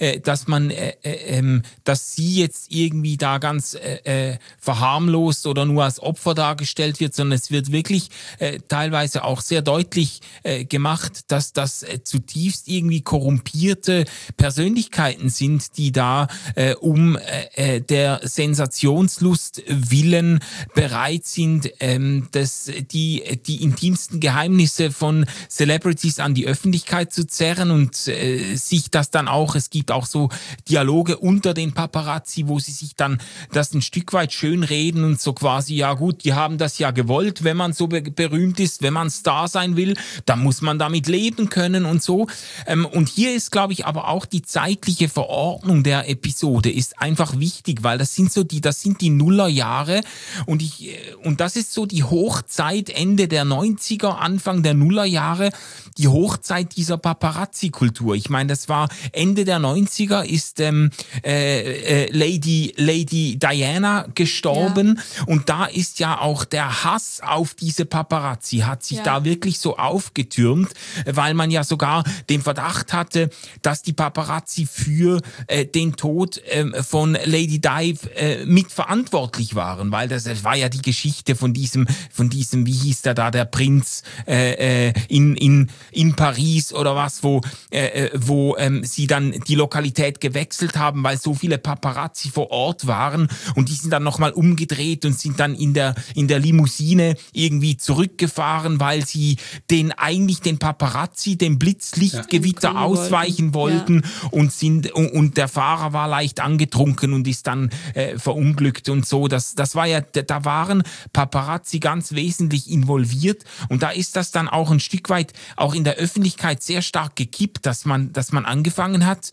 sie jetzt irgendwie da ganz verharmlost oder nur als Opfer dargestellt wird, sondern es wird wirklich teilweise auch sehr deutlich gemacht, dass das zutiefst irgendwie korrumpierte Persönlichkeiten sind, die da der Sensationslust willen bereit sind, die intimsten Geheimnisse von Celebrities an die Öffentlichkeit zu zerren und sich das dann auch, es gibt auch so Dialoge unter den Paparazzi, wo sie sich dann das ein Stück weit schönreden und so quasi, ja gut, die haben das ja gewollt, wenn man so berühmt ist, wenn man Star sein will, dann muss man damit leben können und so. Und hier ist, glaube ich, aber auch die zeitliche Verordnung der Episode ist einfach wichtig, weil das sind die Nullerjahre und das ist so die Hochzeit Ende der 90er, Anfang der Nullerjahre, die Hochzeit dieser Paparazzi-Kultur. Ich meine, das war Ende der 90er ist Lady Diana Diana gestorben. Und da ist ja auch der Hass auf diese Paparazzi hat sich da wirklich so aufgetürmt, weil man ja sogar den Verdacht hatte, dass die Paparazzi für den Tod von Lady Di mitverantwortlich waren, weil das war ja die Geschichte von diesem, wie hieß der Prinz in Paris oder was, wo sie dann die Lokalität gewechselt haben, weil so viele Paparazzi vor Ort waren, und die sind dann nochmal umgedreht und sind dann in der Limousine irgendwie zurückgefahren, weil sie den Paparazzi, dem Blitzlichtgewitter ausweichen wollten und der Fahrer war leicht angetrunken und ist dann verunglückt und so. Das war ja, da waren Paparazzi ganz wesentlich involviert, und da ist das dann auch ein Stück weit auch in der Öffentlichkeit sehr stark gekippt, dass man angefangen hat,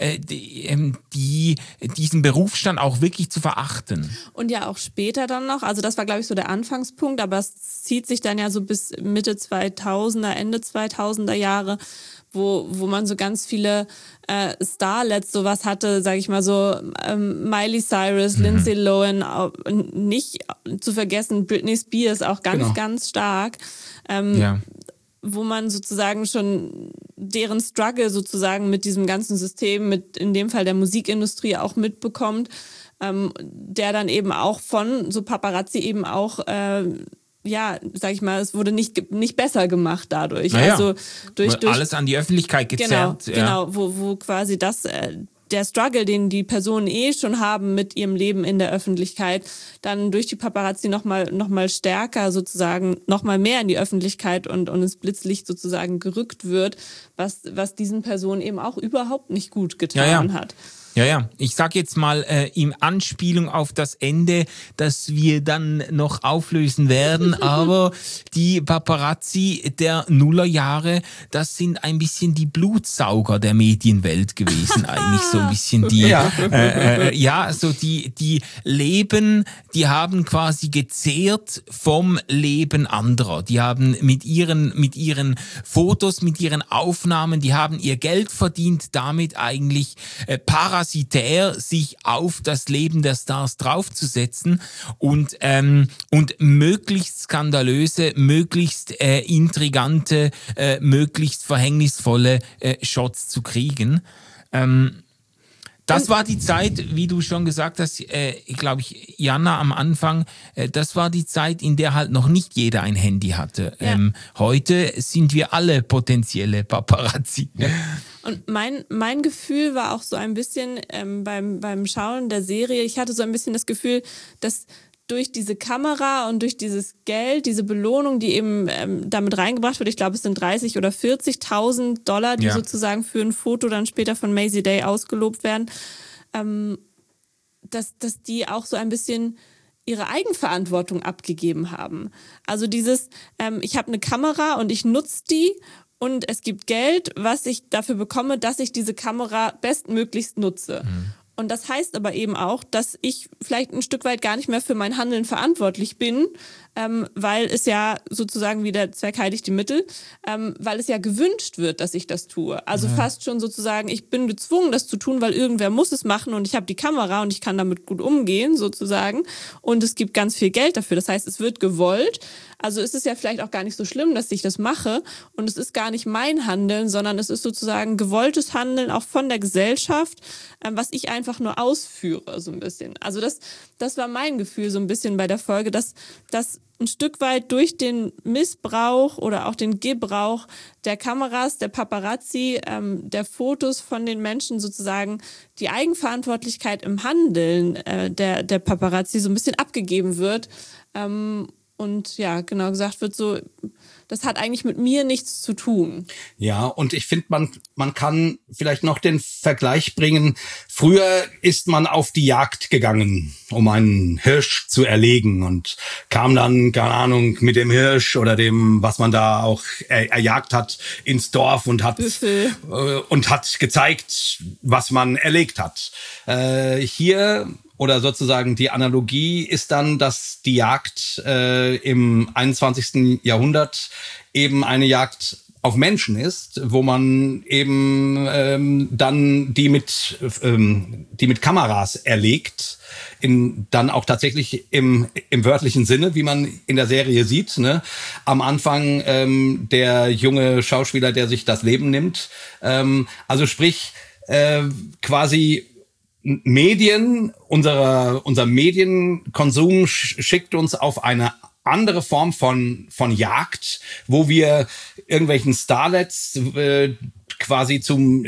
diesen Berufsstand auch wirklich zu verachten. Und ja auch später dann noch, also das war, glaube ich, so der Anfangspunkt, aber es zieht sich dann ja so bis Mitte 2000er, Ende 2000er Jahre, wo man so ganz viele Starlets sowas hatte, sage ich mal so, Miley Cyrus, Lindsay Lohan, nicht zu vergessen, Britney Spears auch ganz stark. Wo man sozusagen schon deren Struggle sozusagen mit diesem ganzen System, mit in dem Fall der Musikindustrie auch mitbekommt, der dann eben auch von so Paparazzi eben auch sag ich mal, es wurde nicht besser gemacht dadurch. Also durch alles an die Öffentlichkeit gezerrt. Genau, wo quasi das der Struggle, den die Personen schon haben mit ihrem Leben in der Öffentlichkeit, dann durch die Paparazzi noch mal stärker sozusagen, noch mal mehr in die Öffentlichkeit und ins Blitzlicht sozusagen gerückt wird, was diesen Personen eben auch überhaupt nicht gut getan hat. Ja, ich sag jetzt mal in Anspielung auf das Ende, das wir dann noch auflösen werden, aber die Paparazzi der Nullerjahre, das sind ein bisschen die Blutsauger der Medienwelt gewesen, eigentlich so ein bisschen die, die leben, die haben quasi gezehrt vom Leben anderer, die haben mit ihren Fotos, mit ihren Aufnahmen, die haben ihr Geld verdient, damit eigentlich sich auf das Leben der Stars draufzusetzen und möglichst skandalöse, möglichst intrigante, möglichst verhängnisvolle Shots zu kriegen. Das war die Zeit, wie du schon gesagt hast, glaube ich, Jana am Anfang, das war die Zeit, in der halt noch nicht jeder ein Handy hatte. Ja. Heute sind wir alle potenzielle Paparazzi. Ja. Und mein Gefühl war auch so ein bisschen beim Schauen der Serie, ich hatte so ein bisschen das Gefühl, dass durch diese Kamera und durch dieses Geld, diese Belohnung, die eben damit reingebracht wird, ich glaube, es sind 30.000 oder 40.000 $, die sozusagen für ein Foto dann später von Maisie Day ausgelobt werden, dass die auch so ein bisschen ihre Eigenverantwortung abgegeben haben. Also dieses, ich habe eine Kamera und ich nutze die, und es gibt Geld, was ich dafür bekomme, dass ich diese Kamera bestmöglichst nutze. Mhm. Und das heißt aber eben auch, dass ich vielleicht ein Stück weit gar nicht mehr für mein Handeln verantwortlich bin, weil es ja sozusagen wie der Zweck heiligt die Mittel, weil es ja gewünscht wird, dass ich das tue. Also fast schon sozusagen, ich bin gezwungen, das zu tun, weil irgendwer muss es machen und ich habe die Kamera und ich kann damit gut umgehen sozusagen. Und es gibt ganz viel Geld dafür. Das heißt, es wird gewollt. Also ist es ja vielleicht auch gar nicht so schlimm, dass ich das mache. Und es ist gar nicht mein Handeln, sondern es ist sozusagen gewolltes Handeln auch von der Gesellschaft, was ich einfach nur ausführe, so ein bisschen. Also das war mein Gefühl so ein bisschen bei der Folge, dass ein Stück weit durch den Missbrauch oder auch den Gebrauch der Kameras, der Paparazzi, der Fotos von den Menschen sozusagen die Eigenverantwortlichkeit im Handeln der Paparazzi so ein bisschen abgegeben wird. Und ja, genau gesagt wird so, das hat eigentlich mit mir nichts zu tun. Ja, und ich finde, man kann vielleicht noch den Vergleich bringen. Früher ist man auf die Jagd gegangen, um einen Hirsch zu erlegen, und kam dann, keine Ahnung, mit dem Hirsch oder dem, was man da auch erjagt hat, ins Dorf und hat gezeigt, was man erlegt hat. Hier, oder sozusagen die Analogie ist dann, dass die Jagd im 21. Jahrhundert eben eine Jagd auf Menschen ist, wo man eben dann die mit Kameras erlegt, dann auch tatsächlich im wörtlichen Sinne, wie man in der Serie sieht. Ne? Am Anfang der junge Schauspieler, der sich das Leben nimmt. Also sprich quasi Medien, unser Medienkonsum schickt uns auf eine andere Form von Jagd, wo wir irgendwelchen Starlets quasi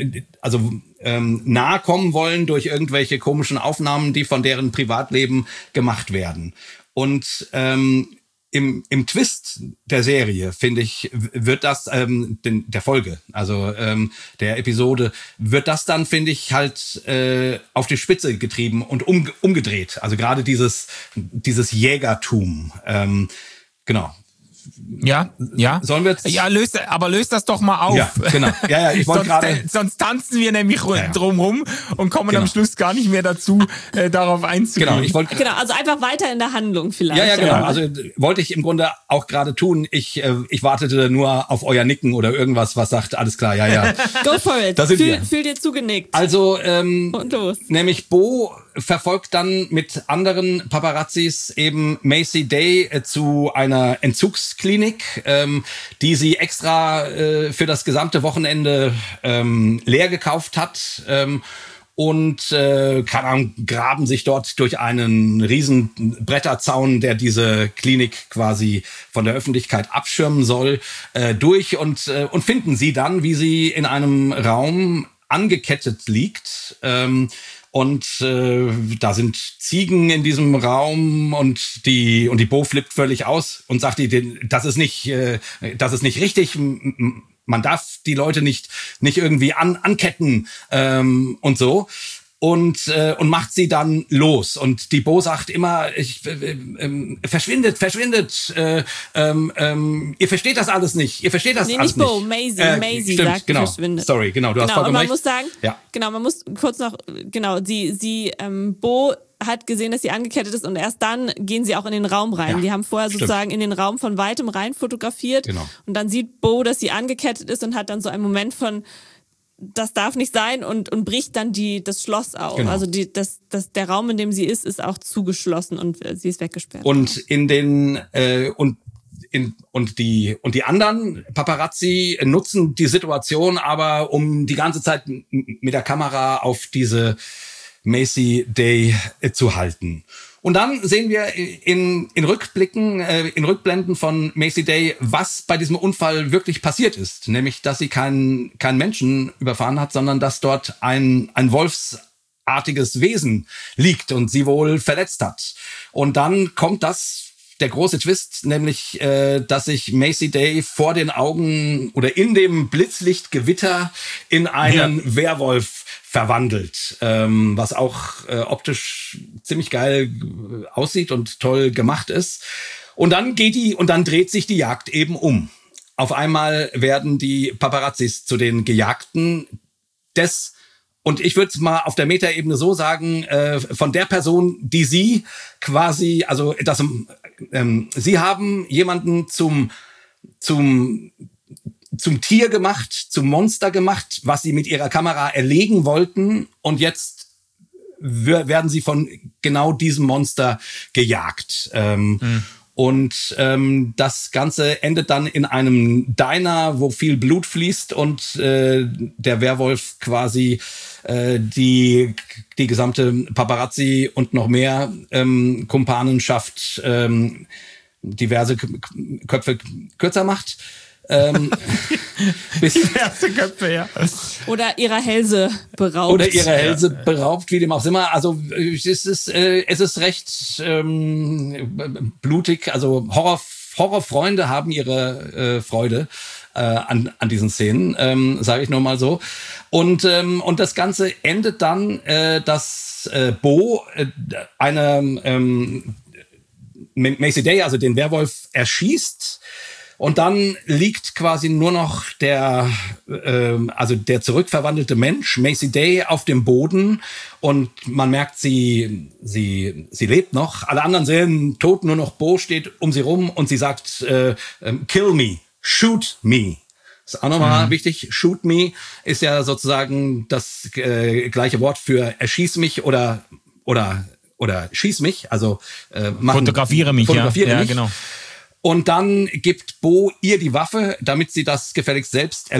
nahe kommen wollen durch irgendwelche komischen Aufnahmen, die von deren Privatleben gemacht werden. Und im Twist der Serie, finde ich, wird das, der Folge, also der Episode, wird das dann, finde ich, halt auf die Spitze getrieben und umgedreht. Also gerade dieses Jägertum. Genau. Ja. Sollen wir jetzt? Ja, löst das doch mal auf. Ja, genau. Ja, ich wollte gerade. Sonst tanzen wir nämlich drumrum und kommen am Schluss gar nicht mehr dazu, darauf einzugehen. Genau, also einfach weiter in der Handlung vielleicht. Ja, genau. Also wollte ich im Grunde auch gerade tun. Ich wartete nur auf euer Nicken oder irgendwas, was sagt, alles klar, ja. Go for it. Fühl dir zugenickt. Also, und los. Nämlich Bo verfolgt dann mit anderen Paparazzis eben Macy Day zu einer Entzugsklinik, die sie extra für das gesamte Wochenende leer gekauft hat. Und graben sich dort durch einen riesen Bretterzaun, der diese Klinik quasi von der Öffentlichkeit abschirmen soll, durch und finden sie dann, wie sie in einem Raum angekettet liegt. Und da sind Ziegen in diesem Raum und die Bo flippt völlig aus und sagt, das ist nicht richtig. Man darf die Leute nicht irgendwie anketten und so. Und macht sie dann los. Und die Bo sagt immer, verschwindet, ihr versteht das alles nicht, alles nicht. Nicht Bo, Maisie stimmt, sagt, genau. verschwindet. Sorry, genau, du hast vollkommen recht. Man muss sagen, man muss kurz noch, Bo hat gesehen, dass sie angekettet ist und erst dann gehen sie auch in den Raum rein. Ja, die haben vorher sozusagen in den Raum von weitem rein fotografiert. Genau. Und dann sieht Bo, dass sie angekettet ist und hat dann so einen Moment von, das darf nicht sein und bricht dann das Schloss auf. Genau. Also der Raum, in dem sie ist auch zugeschlossen und sie ist weggesperrt. Und die anderen Paparazzi nutzen die Situation aber, um die ganze Zeit mit der Kamera auf diese Macy Day zu halten. Und dann sehen wir in Rückblenden von Macy Day, was bei diesem Unfall wirklich passiert ist. Nämlich, dass sie keinen Menschen überfahren hat, sondern dass dort ein wolfsartiges Wesen liegt und sie wohl verletzt hat. Und dann kommt der große Twist, nämlich, dass sich Macy Day vor den Augen oder in dem Blitzlichtgewitter in einen Werwolf verwandelt, was auch optisch ziemlich geil aussieht und toll gemacht ist. Und dann dreht sich die Jagd eben um. Auf einmal werden die Paparazzis zu den Gejagten und ich würde es mal auf der Metaebene so sagen, von der Person, die sie quasi, also sie haben jemanden zum Tier gemacht, zum Monster gemacht, was sie mit ihrer Kamera erlegen wollten, und jetzt werden sie von genau diesem Monster gejagt. Und das Ganze endet dann in einem Diner, wo viel Blut fließt und der Werwolf quasi die gesamte Paparazzi und noch mehr Kumpanenschaft diverse Köpfe kürzer macht. Diverse Köpfe, ja. Oder ihrer Hälse beraubt. Wie dem auch immer. Also es ist recht blutig. Also Horrorfreunde haben ihre Freude an diesen Szenen, sage ich nur mal so. Und das Ganze endet dann, dass Bo eine Macy Day, also den Werwolf, erschießt. Und dann liegt quasi nur noch der zurückverwandelte Mensch, Macy Day, auf dem Boden, und man merkt, sie lebt noch. Alle anderen sehen tot, nur noch Bo steht um sie rum und sie sagt, kill me, shoot me. ist auch nochmal wichtig. Shoot me ist ja sozusagen das gleiche Wort für erschieß mich oder schieß mich. Also fotografiere mich. Fotografiere mich. Genau. Und dann gibt Bo ihr die Waffe, damit sie das gefälligst selbst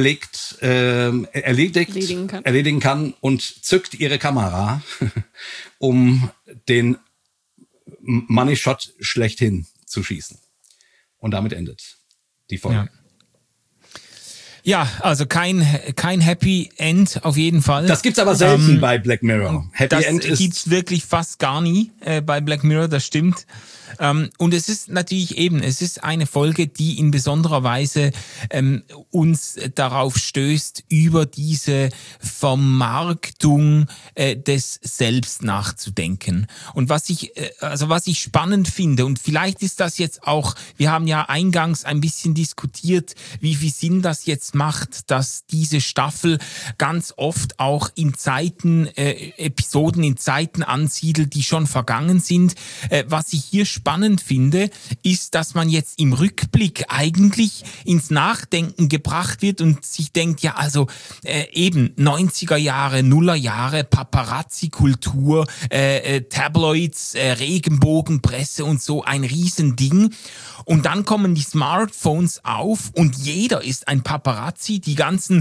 erledigen kann und zückt ihre Kamera, um den Money Shot schlechthin zu schießen. Und damit endet die Folge. Ja, also kein Happy End auf jeden Fall. Das gibt's aber selten bei Black Mirror. Happy End gibt's wirklich fast gar nie bei Black Mirror, das stimmt. Und es ist natürlich es ist eine Folge, die in besonderer Weise uns darauf stößt, über diese Vermarktung des Selbst nachzudenken. Und was ich spannend finde, und vielleicht ist das jetzt auch, wir haben ja eingangs ein bisschen diskutiert, wie viel Sinn das jetzt macht, dass diese Staffel ganz oft auch in Episoden in Zeiten ansiedelt, die schon vergangen sind. Was ich hier spannend finde, ist, dass man jetzt im Rückblick eigentlich ins Nachdenken gebracht wird und sich denkt, ja, also eben 90er Jahre, Nuller Jahre, Paparazzi-Kultur, Tabloids, Regenbogenpresse und so, ein Riesending. Und dann kommen die Smartphones auf und jeder ist ein Paparazzi. Die ganzen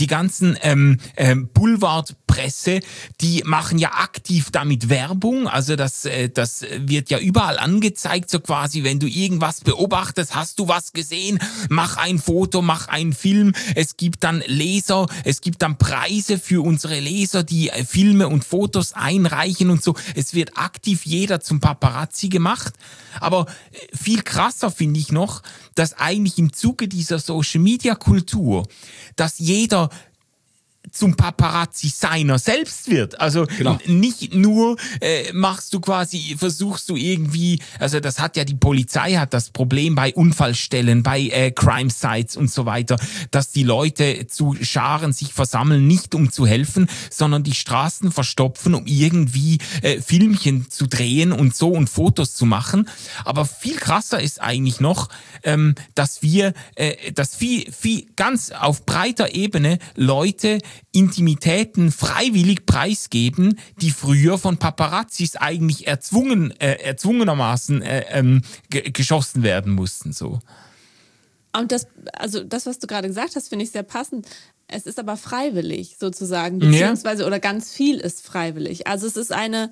Boulevardpresse, die machen ja aktiv damit Werbung. Also das wird ja überall angezeigt, so quasi, wenn du irgendwas beobachtest, hast du was gesehen, mach ein Foto, mach einen Film. Es gibt dann Leser, es gibt dann Preise für unsere Leser, die Filme und Fotos einreichen und so. Es wird aktiv jeder zum Paparazzi gemacht. Aber viel krasser finde ich noch, dass eigentlich im Zuge dieser Social-Media-Kultur, dass jeder zum Paparazzi seiner selbst wird. Also nicht nur versuchst du irgendwie, also das hat ja die Polizei, hat das Problem bei Unfallstellen, bei Crime-Sites und so weiter, dass die Leute zu Scharen sich versammeln, nicht um zu helfen, sondern die Straßen verstopfen, um irgendwie Filmchen zu drehen und so und Fotos zu machen. Aber viel krasser ist eigentlich noch, dass viel ganz auf breiter Ebene Leute Intimitäten freiwillig preisgeben, die früher von Paparazzis eigentlich erzwungenermaßen geschossen werden mussten. So. Und das, was du gerade gesagt hast, finde ich sehr passend. Es ist aber freiwillig sozusagen, beziehungsweise oder ganz viel ist freiwillig. Also es ist eine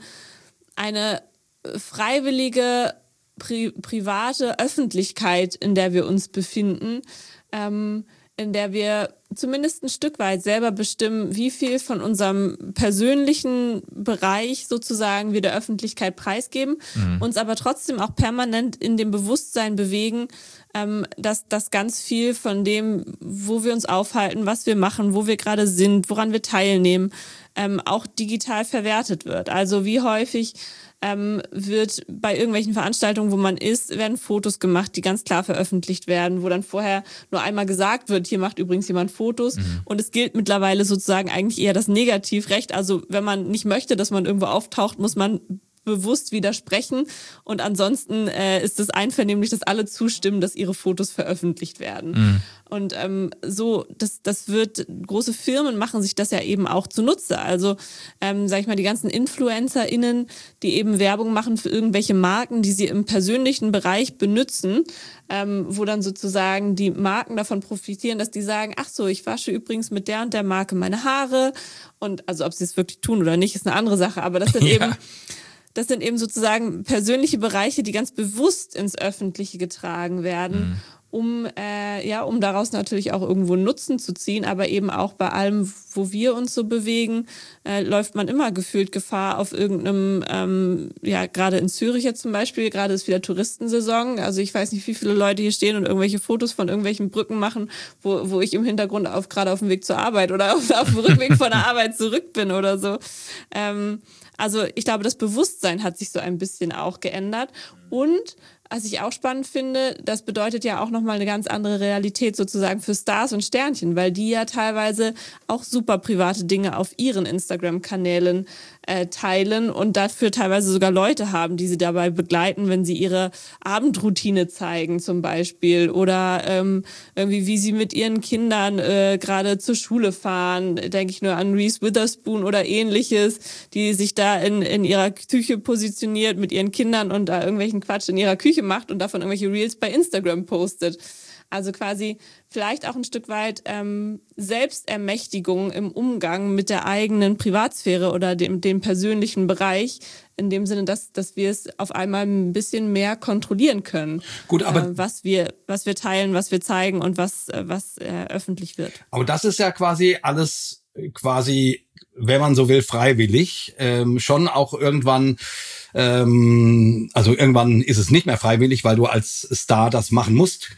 freiwillige private Öffentlichkeit, in der wir uns befinden, in der wir zumindest ein Stück weit selber bestimmen, wie viel von unserem persönlichen Bereich sozusagen wir der Öffentlichkeit preisgeben, uns aber trotzdem auch permanent in dem Bewusstsein bewegen, dass ganz viel von dem, wo wir uns aufhalten, was wir machen, wo wir gerade sind, woran wir teilnehmen, auch digital verwertet wird. Also wie häufig wird bei irgendwelchen Veranstaltungen, wo man ist, werden Fotos gemacht, die ganz klar veröffentlicht werden, wo dann vorher nur einmal gesagt wird, hier macht übrigens jemand Fotos. Und es gilt mittlerweile sozusagen eigentlich eher das Negativrecht. Also wenn man nicht möchte, dass man irgendwo auftaucht, muss man bewusst widersprechen. Und ansonsten ist es einvernehmlich, dass alle zustimmen, dass ihre Fotos veröffentlicht werden. Und das wird, große Firmen machen sich das ja eben auch zunutze. Also, sag ich mal, die ganzen InfluencerInnen, die eben Werbung machen für irgendwelche Marken, die sie im persönlichen Bereich benutzen, wo dann sozusagen die Marken davon profitieren, dass die sagen, ach so, ich wasche übrigens mit der und der Marke meine Haare. Und also, ob sie es wirklich tun oder nicht, ist eine andere Sache. Aber das sind eben sozusagen persönliche Bereiche, die ganz bewusst ins Öffentliche getragen werden, um daraus natürlich auch irgendwo Nutzen zu ziehen, aber eben auch bei allem, wo wir uns so bewegen, läuft man immer gefühlt Gefahr auf irgendeinem, gerade in Zürich jetzt zum Beispiel, gerade ist wieder Touristensaison, also ich weiß nicht, wie viele Leute hier stehen und irgendwelche Fotos von irgendwelchen Brücken machen, wo ich im Hintergrund gerade auf dem Weg zur Arbeit oder auf dem Rückweg von der Arbeit zurück bin oder so. Also ich glaube, das Bewusstsein hat sich so ein bisschen auch geändert und Was ich auch spannend finde, das bedeutet ja auch nochmal eine ganz andere Realität sozusagen für Stars und Sternchen, weil die ja teilweise auch super private Dinge auf ihren Instagram-Kanälen teilen und dafür teilweise sogar Leute haben, die sie dabei begleiten, wenn sie ihre Abendroutine zeigen zum Beispiel oder irgendwie wie sie mit ihren Kindern gerade zur Schule fahren, denke ich nur an Reese Witherspoon oder ähnliches, die sich da in ihrer Küche positioniert mit ihren Kindern und da irgendwelchen Quatsch in ihrer Küche macht und davon irgendwelche Reels bei Instagram postet. Also quasi vielleicht auch ein Stück weit Selbstermächtigung im Umgang mit der eigenen Privatsphäre oder dem persönlichen Bereich, in dem Sinne, dass wir es auf einmal ein bisschen mehr kontrollieren können. Gut, aber was wir teilen, was wir zeigen und was öffentlich wird. Aber das ist ja quasi alles wenn man so will, freiwillig. Schon auch irgendwann, also irgendwann ist es nicht mehr freiwillig, weil du als Star das machen musst,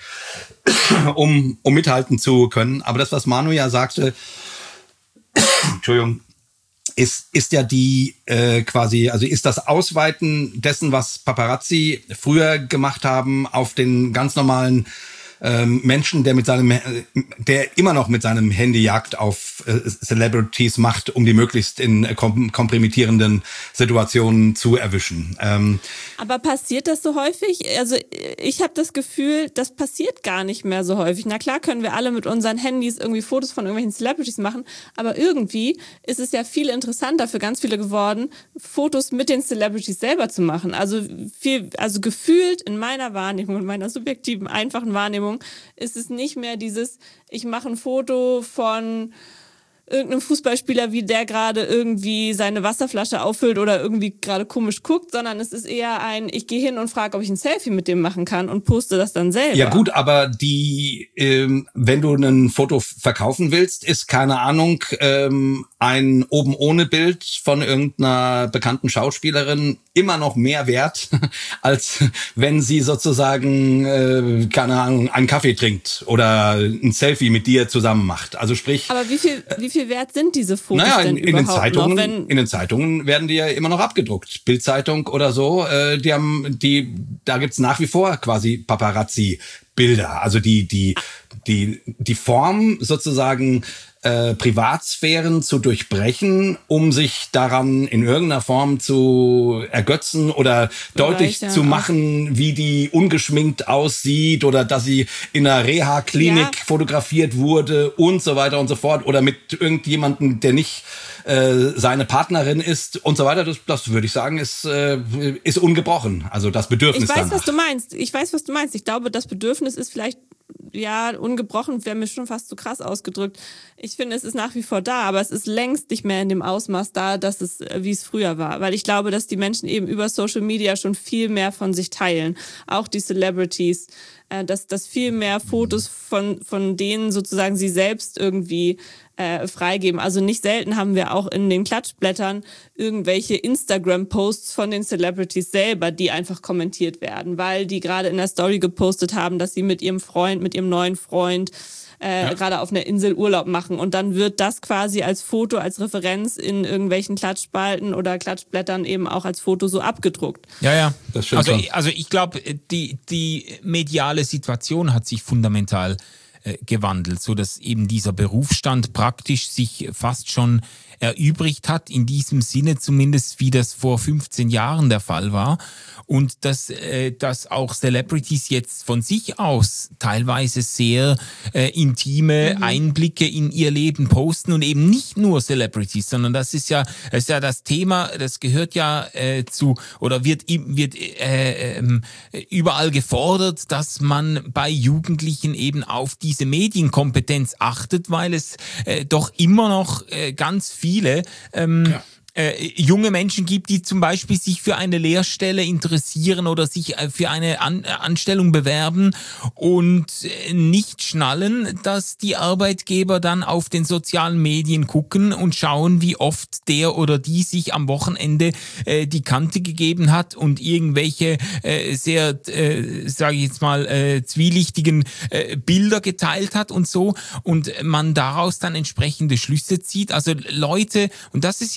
um mithalten zu können. Aber das, was Manu ja sagte, Entschuldigung, ist ja die also ist das Ausweiten dessen, was Paparazzi früher gemacht haben, auf den ganz normalen Menschen, der immer noch mit seinem Handy Jagd auf Celebrities macht, um die möglichst in kompromittierenden Situationen zu erwischen. Aber passiert das so häufig? Also ich habe das Gefühl, das passiert gar nicht mehr so häufig. Na klar können wir alle mit unseren Handys irgendwie Fotos von irgendwelchen Celebrities machen, aber irgendwie ist es ja viel interessanter für ganz viele geworden, Fotos mit den Celebrities selber zu machen. Also gefühlt in meiner Wahrnehmung, in meiner subjektiven, einfachen Wahrnehmung, ist es nicht mehr dieses, ich mache ein Foto von irgendeinem Fußballspieler, wie der gerade irgendwie seine Wasserflasche auffüllt oder irgendwie gerade komisch guckt, sondern es ist eher ich gehe hin und frage, ob ich ein Selfie mit dem machen kann und poste das dann selber. Ja gut, aber wenn du ein Foto verkaufen willst, ist, keine Ahnung, ein oben ohne Bild von irgendeiner bekannten Schauspielerin immer noch mehr wert, als wenn sie sozusagen, keine Ahnung, einen Kaffee trinkt oder ein Selfie mit dir zusammen macht. Also sprich... Aber wie viel wert sind diese Fotos denn überhaupt noch? In den Zeitungen werden die ja immer noch abgedruckt. Bildzeitung oder so, da gibt's nach wie vor quasi Paparazzi-Bilder. Also die Form sozusagen Privatsphären zu durchbrechen, um sich daran in irgendeiner Form zu ergötzen oder deutlich zu machen, wie die ungeschminkt aussieht oder dass sie in einer Reha-Klinik fotografiert wurde und so weiter und so fort oder mit irgendjemandem, der nicht seine Partnerin ist und so weiter. Das würde ich sagen, ist ungebrochen. Also das Bedürfnis danach. Ich weiß, was du meinst. Ich glaube, das Bedürfnis ist vielleicht ungebrochen, wäre mir schon fast zu krass ausgedrückt. Ich finde, es ist nach wie vor da, aber es ist längst nicht mehr in dem Ausmaß da, wie es früher war. Weil ich glaube, dass die Menschen eben über Social Media schon viel mehr von sich teilen. Auch die Celebrities, dass viel mehr Fotos von denen sozusagen sie selbst irgendwie freigeben. Also nicht selten haben wir auch in den Klatschblättern irgendwelche Instagram-Posts von den Celebrities selber, die einfach kommentiert werden, weil die gerade in der Story gepostet haben, dass sie mit ihrem neuen Freund gerade auf einer Insel Urlaub machen. Und dann wird das quasi als Foto, als Referenz in irgendwelchen Klatschspalten oder Klatschblättern eben auch als Foto so abgedruckt. Ja. Das stimmt also ich glaube, die mediale Situation hat sich fundamental gewandelt, so dass eben dieser Berufsstand praktisch sich fast schon erübrigt hat, in diesem Sinne zumindest, wie das vor 15 Jahren der Fall war. Und dass auch Celebrities jetzt von sich aus teilweise sehr intime Einblicke in ihr Leben posten und eben nicht nur Celebrities, sondern das ist ja das Thema, das gehört ja zu oder wird überall gefordert, dass man bei Jugendlichen eben auf diese Medienkompetenz achtet, weil es doch immer noch ganz viele junge Menschen gibt, die zum Beispiel sich für eine Lehrstelle interessieren oder sich für eine Anstellung bewerben und nicht schnallen, dass die Arbeitgeber dann auf den sozialen Medien gucken und schauen, wie oft der oder die sich am Wochenende die Kante gegeben hat und irgendwelche sehr, sage ich jetzt mal, zwielichtigen Bilder geteilt hat und so und man daraus dann entsprechende Schlüsse zieht. Also Leute, und das ist ja irgendwie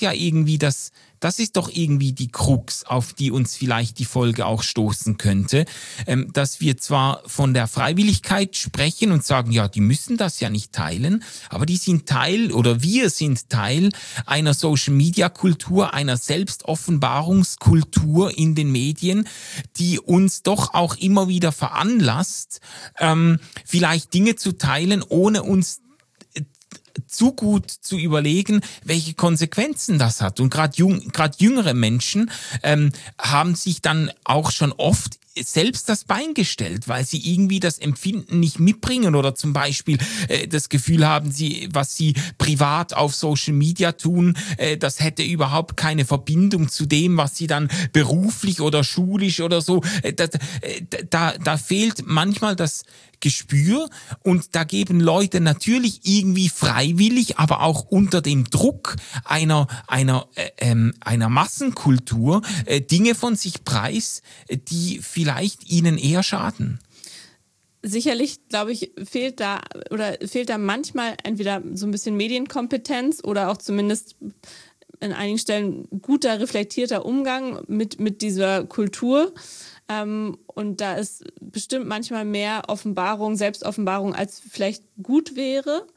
irgendwie das ist doch irgendwie die Krux, auf die uns vielleicht die Folge auch stoßen könnte, dass wir zwar von der Freiwilligkeit sprechen und sagen, ja, die müssen das ja nicht teilen, aber die sind Teil oder wir sind Teil einer Social-Media-Kultur, einer Selbstoffenbarungskultur in den Medien, die uns doch auch immer wieder veranlasst, vielleicht Dinge zu teilen, ohne uns zu gut zu überlegen, welche Konsequenzen das hat. Und gerade jüngere Menschen haben sich dann auch schon oft selbst das Bein gestellt, weil sie irgendwie das Empfinden nicht mitbringen oder zum Beispiel das Gefühl haben, was sie privat auf Social Media tun, das hätte überhaupt keine Verbindung zu dem, was sie dann beruflich oder schulisch oder so, da fehlt manchmal das Gespür und da geben Leute natürlich irgendwie freiwillig, aber auch unter dem Druck einer Massenkultur Dinge von sich preis, die vielleicht ihnen eher schaden. Sicherlich, glaube ich, fehlt da manchmal entweder so ein bisschen Medienkompetenz oder auch zumindest in einigen Stellen guter, reflektierter Umgang mit dieser Kultur. Und da ist bestimmt manchmal mehr Selbstoffenbarung, als vielleicht gut wäre.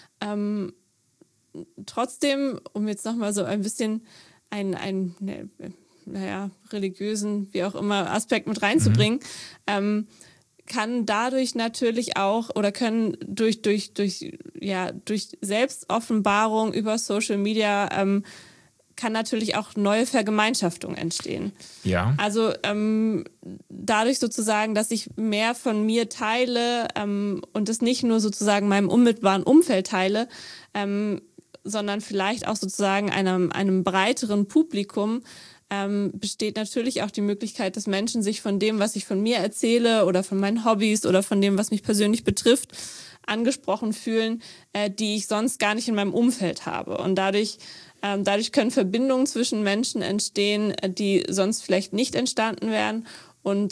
Trotzdem, um jetzt nochmal so ein bisschen einen religiösen, wie auch immer, Aspekt mit reinzubringen, kann dadurch natürlich auch oder können durch Selbstoffenbarung über Social Media kann natürlich auch neue Vergemeinschaftung entstehen. Ja. Also dadurch sozusagen, dass ich mehr von mir teile und es nicht nur sozusagen meinem unmittelbaren Umfeld teile, sondern vielleicht auch sozusagen einem breiteren Publikum, besteht natürlich auch die Möglichkeit, dass Menschen sich von dem, was ich von mir erzähle oder von meinen Hobbys oder von dem, was mich persönlich betrifft, angesprochen fühlen, die ich sonst gar nicht in meinem Umfeld habe. Und dadurch können Verbindungen zwischen Menschen entstehen, die sonst vielleicht nicht entstanden wären. Und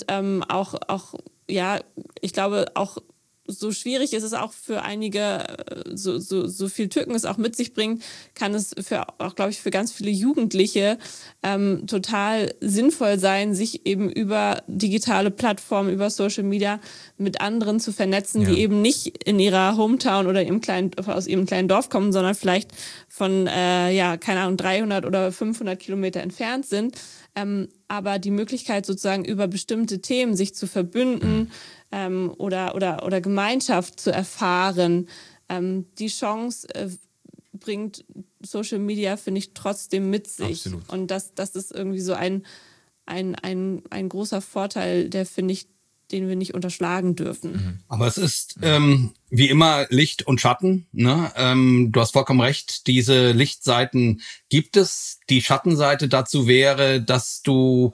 ich glaube, auch so schwierig ist es auch für einige, so viel Tücken es auch mit sich bringt, kann es für ganz viele Jugendliche total sinnvoll sein, sich eben über digitale Plattformen, über Social Media mit anderen zu vernetzen, die eben nicht in ihrer Hometown oder aus ihrem kleinen Dorf kommen, sondern vielleicht von, 300 oder 500 Kilometer entfernt sind. Aber die Möglichkeit sozusagen über bestimmte Themen sich zu verbünden, oder Gemeinschaft zu erfahren. Die Chance bringt Social Media, finde ich, trotzdem mit sich. Absolut. Und das ist irgendwie so ein großer Vorteil, den wir nicht unterschlagen dürfen. Aber es ist wie immer Licht und Schatten. Ne? Du hast vollkommen recht, diese Lichtseiten gibt es. Die Schattenseite dazu wäre, dass du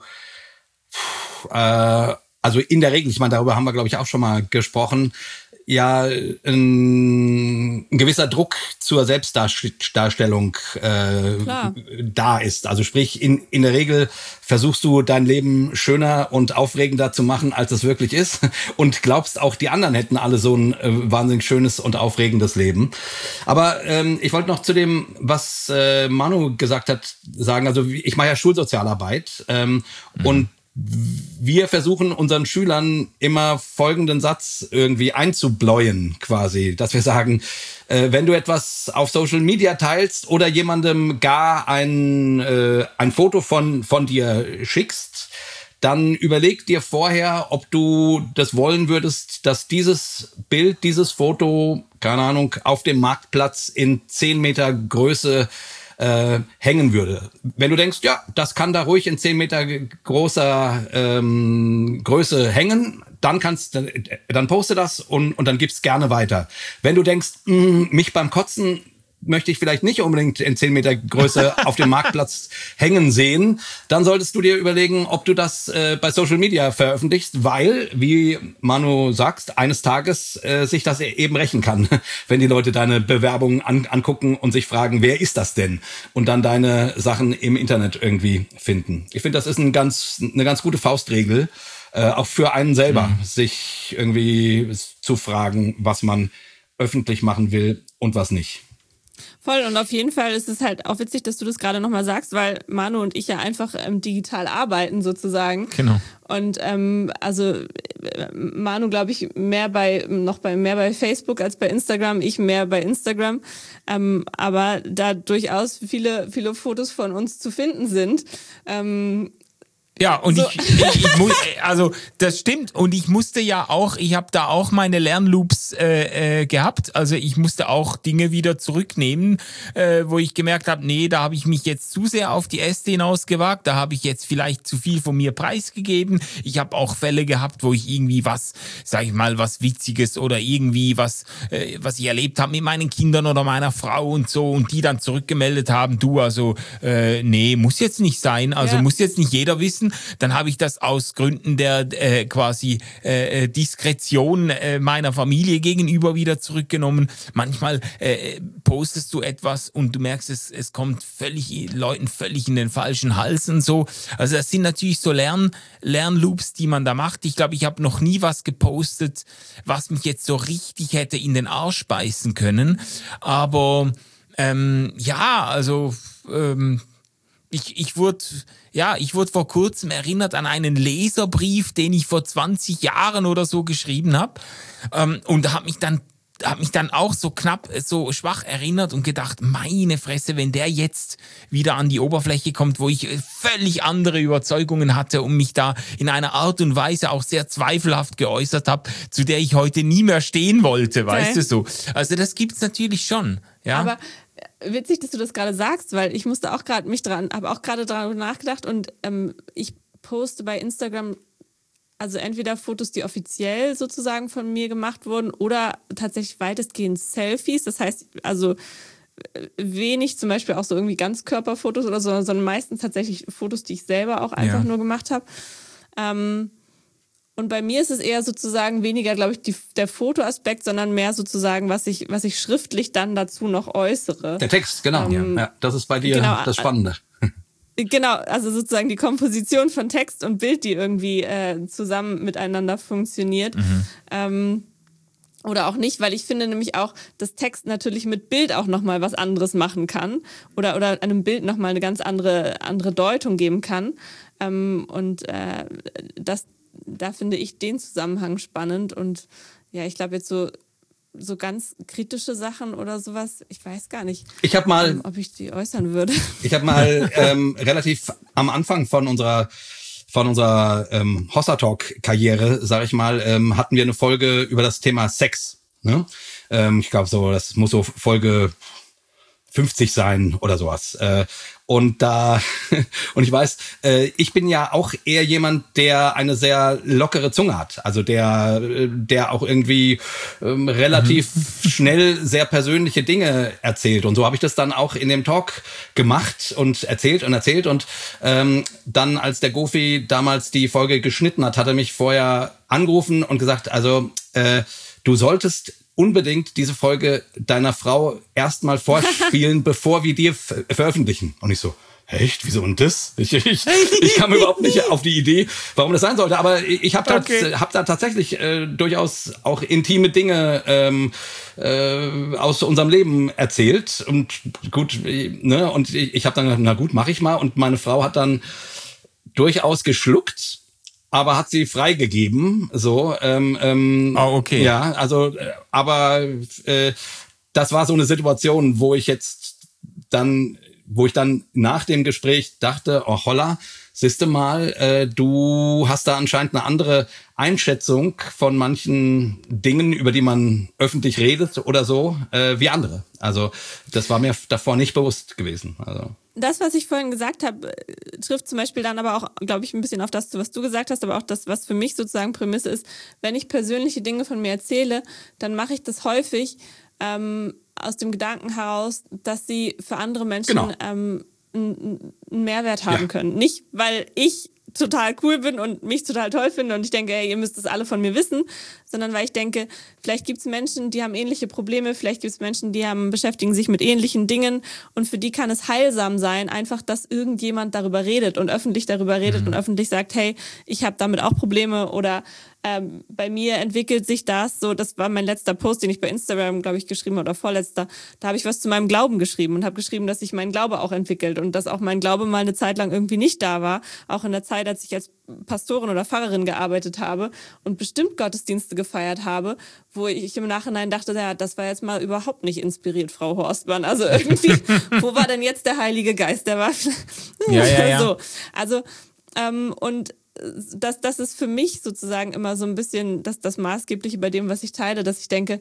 also in der Regel, ich meine, darüber haben wir, glaube ich, auch schon mal gesprochen, ja, ein gewisser Druck zur Selbstdarstellung da ist. Also sprich, in der Regel versuchst du dein Leben schöner und aufregender zu machen, als es wirklich ist und glaubst auch, die anderen hätten alle so ein wahnsinnig schönes und aufregendes Leben. Aber ich wollte noch zu dem, was Manu gesagt hat, sagen, also ich mache ja Schulsozialarbeit und wir versuchen unseren Schülern immer folgenden Satz irgendwie einzubläuen quasi, dass wir sagen, wenn du etwas auf Social Media teilst oder jemandem gar ein Foto von dir schickst, dann überleg dir vorher, ob du das wollen würdest, dass dieses Bild, dieses Foto, keine Ahnung, auf dem Marktplatz in 10 Meter Größe hängen würde. Wenn du denkst, ja, das kann da ruhig in 10 Meter großer Größe hängen, dann poste das und dann gib's gerne weiter. Wenn du denkst, mich beim Kotzen möchte ich vielleicht nicht unbedingt in 10 Meter Größe auf dem Marktplatz hängen sehen, dann solltest du dir überlegen, ob du das bei Social Media veröffentlichst, weil, wie Manu sagst, eines Tages sich das eben rächen kann, wenn die Leute deine Bewerbungen angucken und sich fragen, wer ist das denn? Und dann deine Sachen im Internet irgendwie finden. Ich finde, das ist eine ganz gute Faustregel, auch für einen selber, sich irgendwie zu fragen, was man öffentlich machen will und was nicht. Voll, und auf jeden Fall ist es halt auch witzig, dass du das gerade nochmal sagst, weil Manu und ich ja einfach digital arbeiten sozusagen. Genau. Und Manu, glaube ich, mehr bei Facebook als bei Instagram, ich mehr bei Instagram. Aber da durchaus viele Fotos von uns zu finden sind. Ja, und So. ich muss, also das stimmt. Und ich musste ja auch, ich habe da auch meine Lernloops gehabt. Also ich musste auch Dinge wieder zurücknehmen, wo ich gemerkt habe, nee, da habe ich mich jetzt zu sehr auf die Äste hinausgewagt. Da habe ich jetzt vielleicht zu viel von mir preisgegeben. Ich habe auch Fälle gehabt, wo ich irgendwie was Witziges oder irgendwie was ich erlebt habe mit meinen Kindern oder meiner Frau und so, und die dann zurückgemeldet haben, nee, muss jetzt nicht sein. Also muss jetzt nicht jeder wissen. Dann habe ich das aus Gründen der Diskretion meiner Familie gegenüber wieder zurückgenommen. Manchmal postest du etwas und du merkst, es kommt Leuten völlig in den falschen Hals und so. Also das sind natürlich so Lernloops, die man da macht. Ich glaube, ich habe noch nie was gepostet, was mich jetzt so richtig hätte in den Arsch beißen können. Aber ich wurde vor kurzem erinnert an einen Leserbrief, den ich vor 20 Jahren oder so geschrieben habe, und habe mich dann auch so schwach erinnert und gedacht, meine Fresse, wenn der jetzt wieder an die Oberfläche kommt, wo ich völlig andere Überzeugungen hatte und mich da in einer Art und Weise auch sehr zweifelhaft geäußert habe, zu der ich heute nie mehr stehen wollte, weißt du so. Also das gibt's natürlich schon, ja. Aber witzig, dass du das gerade sagst, weil ich musste auch gerade habe auch gerade dran nachgedacht, und ich poste bei Instagram also entweder Fotos, die offiziell sozusagen von mir gemacht wurden, oder tatsächlich weitestgehend Selfies. Das heißt, also wenig zum Beispiel auch so irgendwie Ganzkörperfotos oder so, sondern meistens tatsächlich Fotos, die ich selber auch einfach nur gemacht habe. Und bei mir ist es eher sozusagen weniger, glaube ich, der Fotoaspekt, sondern mehr sozusagen, was ich schriftlich dann dazu noch äußere. Der Text, genau. Ja, das ist bei dir das Spannende. Genau, also sozusagen die Komposition von Text und Bild, die irgendwie zusammen miteinander funktioniert. Oder auch nicht, weil ich finde nämlich auch, dass Text natürlich mit Bild auch nochmal was anderes machen kann oder einem Bild nochmal eine ganz andere Deutung geben kann. Da finde ich den Zusammenhang spannend, und ja, ich glaube jetzt so ganz kritische Sachen oder sowas, ich weiß gar nicht, ob ich die äußern würde. Ich habe mal relativ am Anfang von unserer Hossa-Talk-Karriere, sag ich mal, hatten wir eine Folge über das Thema Sex. Ne? Ich glaube so, das muss so Folge 50 sein oder sowas. Und ich weiß, ich bin ja auch eher jemand, der eine sehr lockere Zunge hat. Also der auch irgendwie relativ schnell sehr persönliche Dinge erzählt. Und so habe ich das dann auch in dem Talk gemacht und erzählt. Und dann, als der Gofi damals die Folge geschnitten hat er mich vorher angerufen und gesagt, also du solltest unbedingt diese Folge deiner Frau erstmal vorspielen, bevor wir dir veröffentlichen. Und ich so, echt? Wieso und das? Ich kam überhaupt nicht auf die Idee, warum das sein sollte. Aber ich habe hab da tatsächlich durchaus auch intime Dinge aus unserem Leben erzählt. Und gut, ne? Und ich habe dann gesagt, na gut, mache ich mal. Und meine Frau hat dann durchaus geschluckt, aber hat sie freigegeben, so. Okay. Ja, also, aber das war so eine Situation, wo ich dann nach dem Gespräch dachte, oh holla, siehste mal, du hast da anscheinend eine andere Einschätzung von manchen Dingen, über die man öffentlich redet oder so, wie andere. Also das war mir davor nicht bewusst gewesen. Also das, was ich vorhin gesagt habe, trifft zum Beispiel dann aber auch, glaube ich, ein bisschen auf das, was du gesagt hast, aber auch das, was für mich sozusagen Prämisse ist. Wenn ich persönliche Dinge von mir erzähle, dann mache ich das häufig aus dem Gedanken heraus, dass sie für andere Menschen einen Mehrwert haben können. Nicht, weil ich total cool bin und mich total toll finde und ich denke, hey, ihr müsst das alle von mir wissen, sondern weil ich denke, vielleicht gibt es Menschen, die haben ähnliche Probleme, vielleicht gibt es Menschen, die beschäftigen sich mit ähnlichen Dingen, und für die kann es heilsam sein, einfach, dass irgendjemand darüber redet und öffentlich darüber redet und öffentlich sagt, hey, ich habe damit auch Probleme, oder bei mir entwickelt sich das so, das war mein letzter Post, den ich bei Instagram, glaube ich, geschrieben habe, oder vorletzter, da habe ich was zu meinem Glauben geschrieben und habe geschrieben, dass sich mein Glaube auch entwickelt und dass auch mein Glaube mal eine Zeit lang irgendwie nicht da war, auch in der Zeit, als ich als Pastorin oder Pfarrerin gearbeitet habe und bestimmt Gottesdienste gefeiert habe, wo ich im Nachhinein dachte, ja, das war jetzt mal überhaupt nicht inspiriert, Frau Horstmann. Also irgendwie, wo war denn jetzt der Heilige Geist? Der war ja. so. Also, und das ist für mich sozusagen immer so ein bisschen das Maßgebliche bei dem, was ich teile, dass ich denke,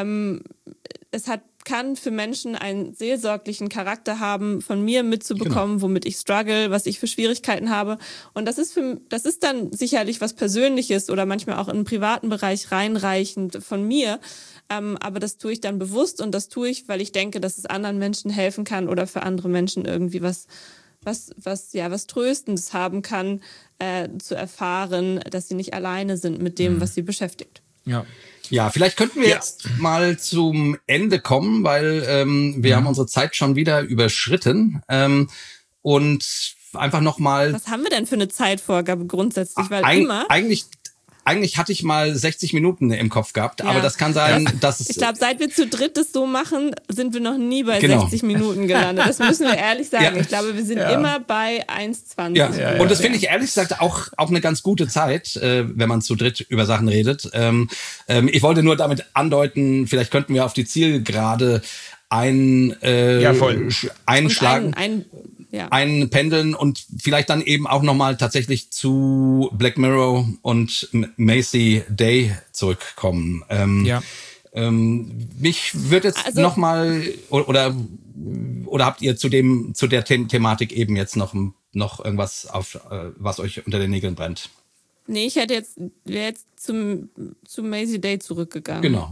kann für Menschen einen seelsorglichen Charakter haben, von mir mitzubekommen, womit ich struggle, was ich für Schwierigkeiten habe. Und das ist dann sicherlich was Persönliches oder manchmal auch in einen privaten Bereich reinreichend von mir. Aber das tue ich dann bewusst und das tue ich, weil ich denke, dass es anderen Menschen helfen kann oder für andere Menschen irgendwie was Tröstendes haben kann, zu erfahren, dass sie nicht alleine sind mit dem, was sie beschäftigt. Ja, vielleicht könnten wir jetzt mal zum Ende kommen, weil wir haben unsere Zeit schon wieder überschritten. Und einfach nochmal. Was haben wir denn für eine Zeitvorgabe grundsätzlich? Weil Eigentlich hatte ich mal 60 Minuten im Kopf gehabt, aber das kann sein, dass es... Ich glaube, seit wir zu dritt das so machen, sind wir noch nie bei 60 Minuten gelandet. Das müssen wir ehrlich sagen. Ich glaube, wir sind immer bei 1,20. Ja. Und das finde ich ehrlich gesagt auch eine ganz gute Zeit, wenn man zu dritt über Sachen redet. Ich wollte nur damit andeuten, vielleicht könnten wir auf die Zielgerade einschlagen. Einpendeln und vielleicht dann eben auch nochmal tatsächlich zu Black Mirror und Macy Day zurückkommen. Mich würde jetzt nochmal, oder habt ihr zu der Thematik eben jetzt noch irgendwas auf, was euch unter den Nägeln brennt? Nee, ich wäre jetzt zu Macy Day zurückgegangen. Genau.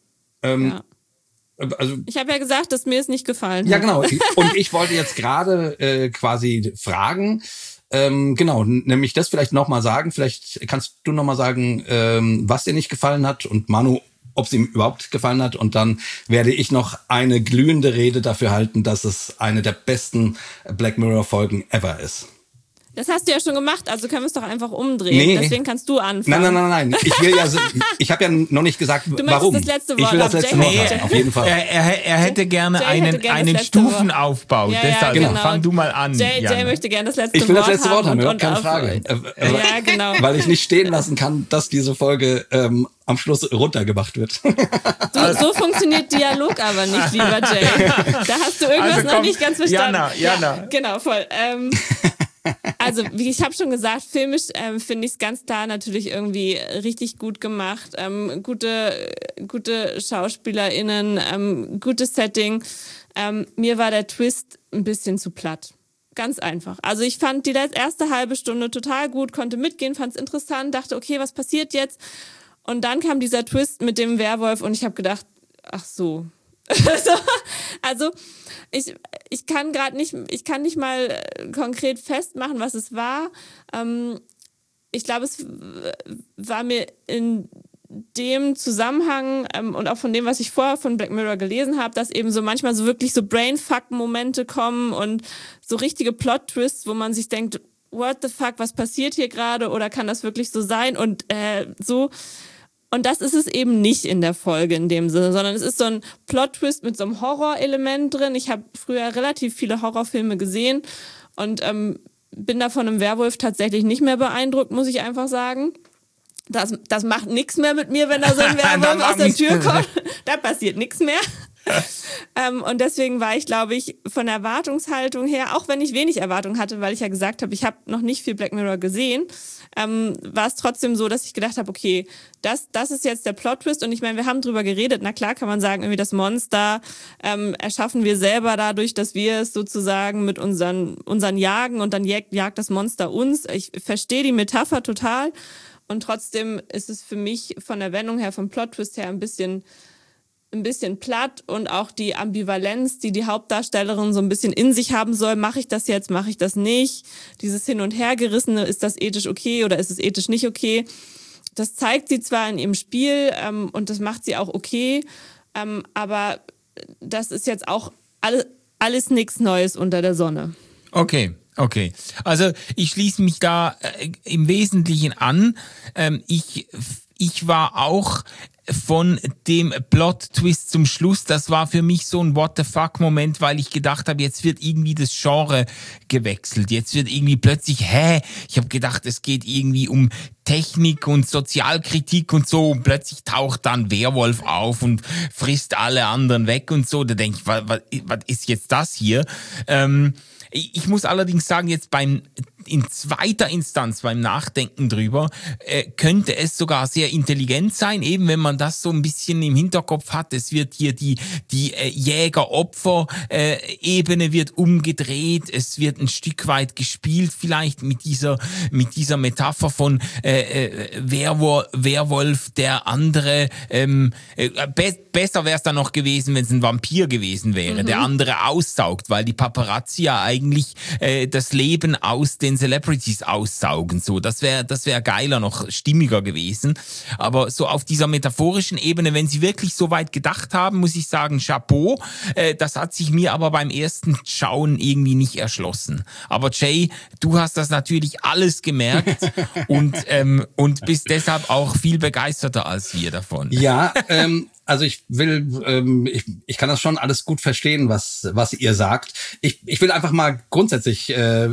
Also, ich habe ja gesagt, dass mir es nicht gefallen hat. Ja, genau. Und ich wollte jetzt gerade quasi fragen, nämlich das vielleicht nochmal sagen. Vielleicht kannst du nochmal sagen, was dir nicht gefallen hat und Manu, ob es ihm überhaupt gefallen hat. Und dann werde ich noch eine glühende Rede dafür halten, dass es eine der besten Black Mirror-Folgen ever ist. Das hast du ja schon gemacht, also können wir es doch einfach umdrehen. Nee. Deswegen kannst du anfangen. Nein. Ich habe ja noch nicht gesagt, warum. Das letzte Wort. Ich will das letzte Wort haben, auf jeden Fall. Er hätte gerne einen Stufenaufbau. Ja, deshalb genau. Fang du mal an. Jay möchte gerne das letzte Wort haben. Ich will das letzte Wort haben, überhaupt keine Frage. Ja, genau. Weil ich nicht stehen lassen kann, dass diese Folge am Schluss runtergemacht wird. So funktioniert Dialog aber nicht, lieber Jay. Da hast du irgendwas noch nicht ganz verstanden. Jana. Ja, genau, voll. Also, wie ich habe schon gesagt, filmisch finde ich es ganz klar natürlich irgendwie richtig gut gemacht. Gute SchauspielerInnen, gutes Setting. Mir war der Twist ein bisschen zu platt. Ganz einfach. Also ich fand die erste halbe Stunde total gut, konnte mitgehen, fand es interessant, dachte, okay, was passiert jetzt? Und dann kam dieser Twist mit dem Werwolf und ich habe gedacht, ach so. Also ich kann nicht mal konkret festmachen, was es war. Ich glaube, es war mir in dem Zusammenhang und auch von dem, was ich vorher von Black Mirror gelesen habe, dass eben so manchmal so wirklich so Brainfuck-Momente kommen und so richtige Plot-Twists, wo man sich denkt, what the fuck, was passiert hier gerade oder kann das wirklich so sein? Und so... Und das ist es eben nicht in der Folge in dem Sinne, sondern es ist so ein Plot-Twist mit so einem Horrorelement drin. Ich habe früher relativ viele Horrorfilme gesehen und bin da von einem Werwolf tatsächlich nicht mehr beeindruckt, muss ich einfach sagen. Das macht nichts mehr mit mir, wenn da so ein Werwolf aus der Tür kommt. Da passiert nichts mehr. Und deswegen war ich, glaube ich, von der Erwartungshaltung her, auch wenn ich wenig Erwartung hatte, weil ich ja gesagt habe, ich habe noch nicht viel Black Mirror gesehen, war es trotzdem so, dass ich gedacht habe, okay, das ist jetzt der Plot-Twist. Und ich meine, wir haben drüber geredet. Na klar kann man sagen, irgendwie das Monster erschaffen wir selber dadurch, dass wir es sozusagen mit unseren jagen und dann jagt das Monster uns. Ich verstehe die Metapher total. Und trotzdem ist es für mich von der Wendung her, vom Plot-Twist her ein bisschen platt und auch die Ambivalenz, die Hauptdarstellerin so ein bisschen in sich haben soll. Mache ich das jetzt, mache ich das nicht? Dieses Hin- und Hergerissene, ist das ethisch okay oder ist es ethisch nicht okay? Das zeigt sie zwar in ihrem Spiel und das macht sie auch okay, aber das ist jetzt auch alles nichts Neues unter der Sonne. Okay. Okay, also ich schließe mich da im Wesentlichen an. Ich war auch von dem Plot-Twist zum Schluss, das war für mich so ein What-the-fuck-Moment, weil ich gedacht habe, jetzt wird irgendwie das Genre gewechselt. Jetzt wird irgendwie plötzlich, ich habe gedacht, es geht irgendwie um Technik und Sozialkritik und so und plötzlich taucht dann Werwolf auf und frisst alle anderen weg und so. Da denke ich, was ist jetzt das hier? Ich muss allerdings sagen, jetzt in zweiter Instanz beim Nachdenken drüber, könnte es sogar sehr intelligent sein, eben wenn man das so ein bisschen im Hinterkopf hat. Es wird hier die Jäger-Opfer-Ebene wird umgedreht, es wird ein Stück weit gespielt, vielleicht mit dieser Metapher von Werwolf, der andere, besser wäre es dann noch gewesen, wenn es ein Vampir gewesen wäre, der andere aussaugt, weil die Paparazzi ja eigentlich das Leben aus den Celebrities aussaugen. So, das wäre geiler, noch stimmiger gewesen. Aber so auf dieser metaphorischen Ebene, wenn sie wirklich so weit gedacht haben, muss ich sagen, Chapeau. Das hat sich mir aber beim ersten Schauen irgendwie nicht erschlossen. Aber Jay, du hast das natürlich alles gemerkt und bist deshalb auch viel begeisterter als wir davon. Ja, also ich kann das schon alles gut verstehen, was ihr sagt. Ich will einfach mal grundsätzlich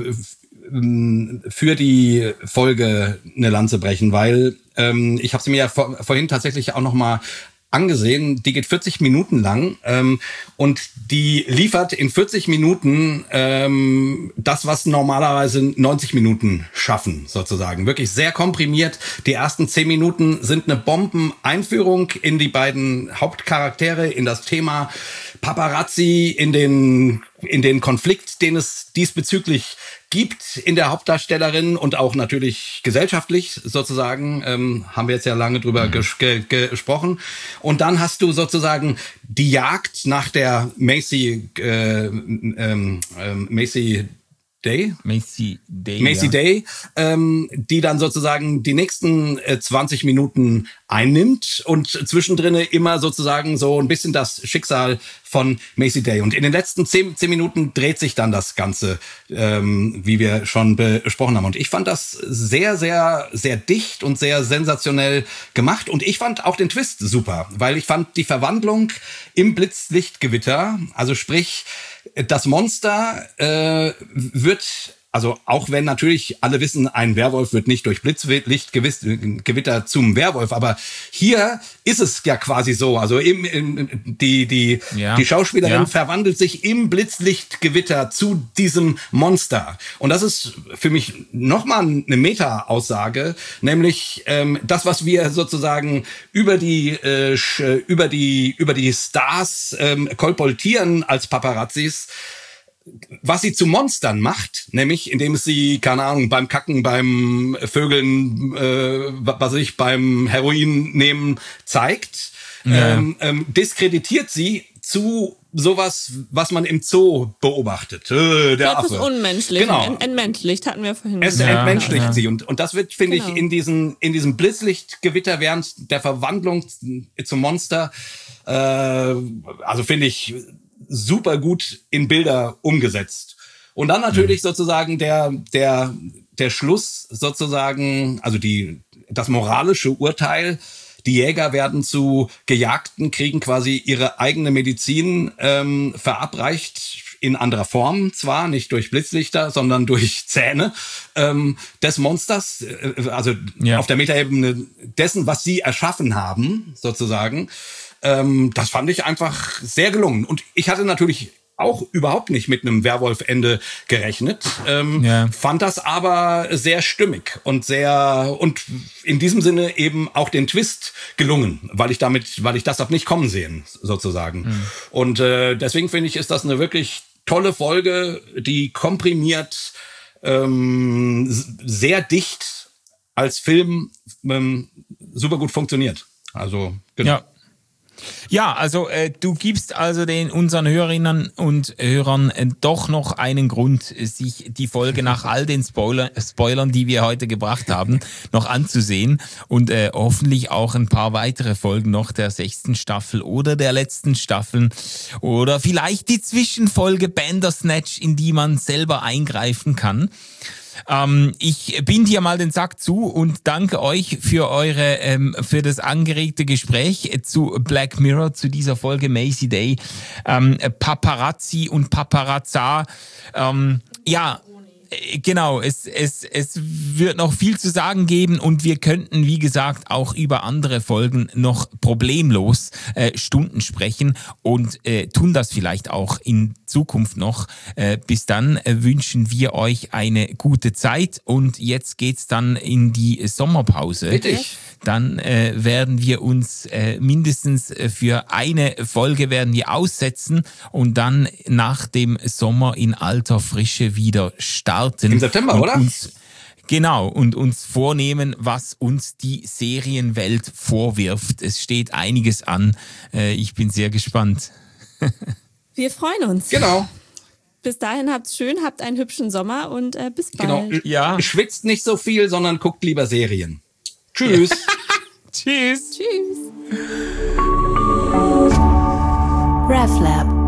für die Folge eine Lanze brechen, weil ich habe sie mir ja vorhin tatsächlich auch noch mal angesehen. Die geht 40 Minuten lang und die liefert in 40 Minuten das, was normalerweise 90 Minuten schaffen, sozusagen. Wirklich sehr komprimiert. Die ersten 10 Minuten sind eine Bombeneinführung in die beiden Hauptcharaktere, in das Thema Paparazzi, in den Konflikt, den es diesbezüglich gibt in der Hauptdarstellerin und auch natürlich gesellschaftlich sozusagen, haben wir jetzt ja lange drüber gesprochen. Und dann hast du sozusagen die Jagd nach der Macy Day, die dann sozusagen die nächsten 20 Minuten einnimmt und zwischendrin immer sozusagen so ein bisschen das Schicksal von Macy Day. Und in den letzten 10 Minuten dreht sich dann das Ganze, wie wir schon besprochen haben. Und ich fand das sehr, sehr, sehr dicht und sehr sensationell gemacht. Und ich fand auch den Twist super, weil ich fand die Verwandlung im Blitzlichtgewitter, also sprich, das Monster wird, also auch wenn natürlich alle wissen, ein Werwolf wird nicht durch Blitzlichtgewitter zum Werwolf, aber hier ist es ja quasi so, also die Schauspielerin verwandelt sich im Blitzlichtgewitter zu diesem Monster. Und das ist für mich nochmal eine Meta-Aussage, nämlich das, was wir sozusagen über die Stars kolportieren als Paparazzis, was sie zu Monstern macht, nämlich indem sie, keine Ahnung, beim Kacken, beim Vögeln, beim Heroin nehmen zeigt, diskreditiert sie zu sowas, was man im Zoo beobachtet. Der Affe. Das ist unmenschlich. Genau. Entmenschlicht hatten wir vorhin. Es entmenschlicht sie. Und das wird, finde ich, in diesem Blitzlichtgewitter während der Verwandlung zum Monster, also finde ich super gut in Bilder umgesetzt. Und dann natürlich sozusagen der Schluss sozusagen, also das moralische Urteil. Die Jäger werden zu Gejagten, kriegen quasi ihre eigene Medizin verabreicht, in anderer Form zwar, nicht durch Blitzlichter, sondern durch Zähne des Monsters, also auf der Metaebene dessen, was sie erschaffen haben, sozusagen. Das fand ich einfach sehr gelungen. Und ich hatte natürlich auch überhaupt nicht mit einem Werwolf-Ende gerechnet, fand das aber sehr stimmig und in diesem Sinne eben auch den Twist gelungen, weil ich das habe nicht kommen sehen, sozusagen. Und deswegen finde ich, ist das eine wirklich tolle Folge, die komprimiert, sehr dicht als Film super gut funktioniert. Also, genau. Ja. Ja, also du gibst also unseren Hörerinnen und Hörern doch noch einen Grund, sich die Folge nach all den Spoilern, die wir heute gebracht haben, noch anzusehen und hoffentlich auch ein paar weitere Folgen noch der 6. Staffel oder der letzten Staffeln oder vielleicht die Zwischenfolge Bandersnatch, in die man selber eingreifen kann. Ich bind hier mal den Sack zu und danke euch für das angeregte Gespräch zu Black Mirror, zu dieser Folge Macy Day. Paparazzi und Paparazza. Genau, es wird noch viel zu sagen geben und wir könnten, wie gesagt, auch über andere Folgen noch problemlos Stunden sprechen und tun das vielleicht auch in Zukunft noch. Bis dann wünschen wir euch eine gute Zeit und jetzt geht's dann in die Sommerpause. Richtig. Dann werden wir uns mindestens für eine Folge werden wir aussetzen und dann nach dem Sommer in alter Frische wieder starten. Im September, oder? Und uns vornehmen, was uns die Serienwelt vorwirft. Es steht einiges an. Ich bin sehr gespannt. Wir freuen uns. Genau. Bis dahin habt's schön, habt einen hübschen Sommer und bis bald. Genau. Ja. Schwitzt nicht so viel, sondern guckt lieber Serien. Tschüss. Tschüss. Tschüss. RefLab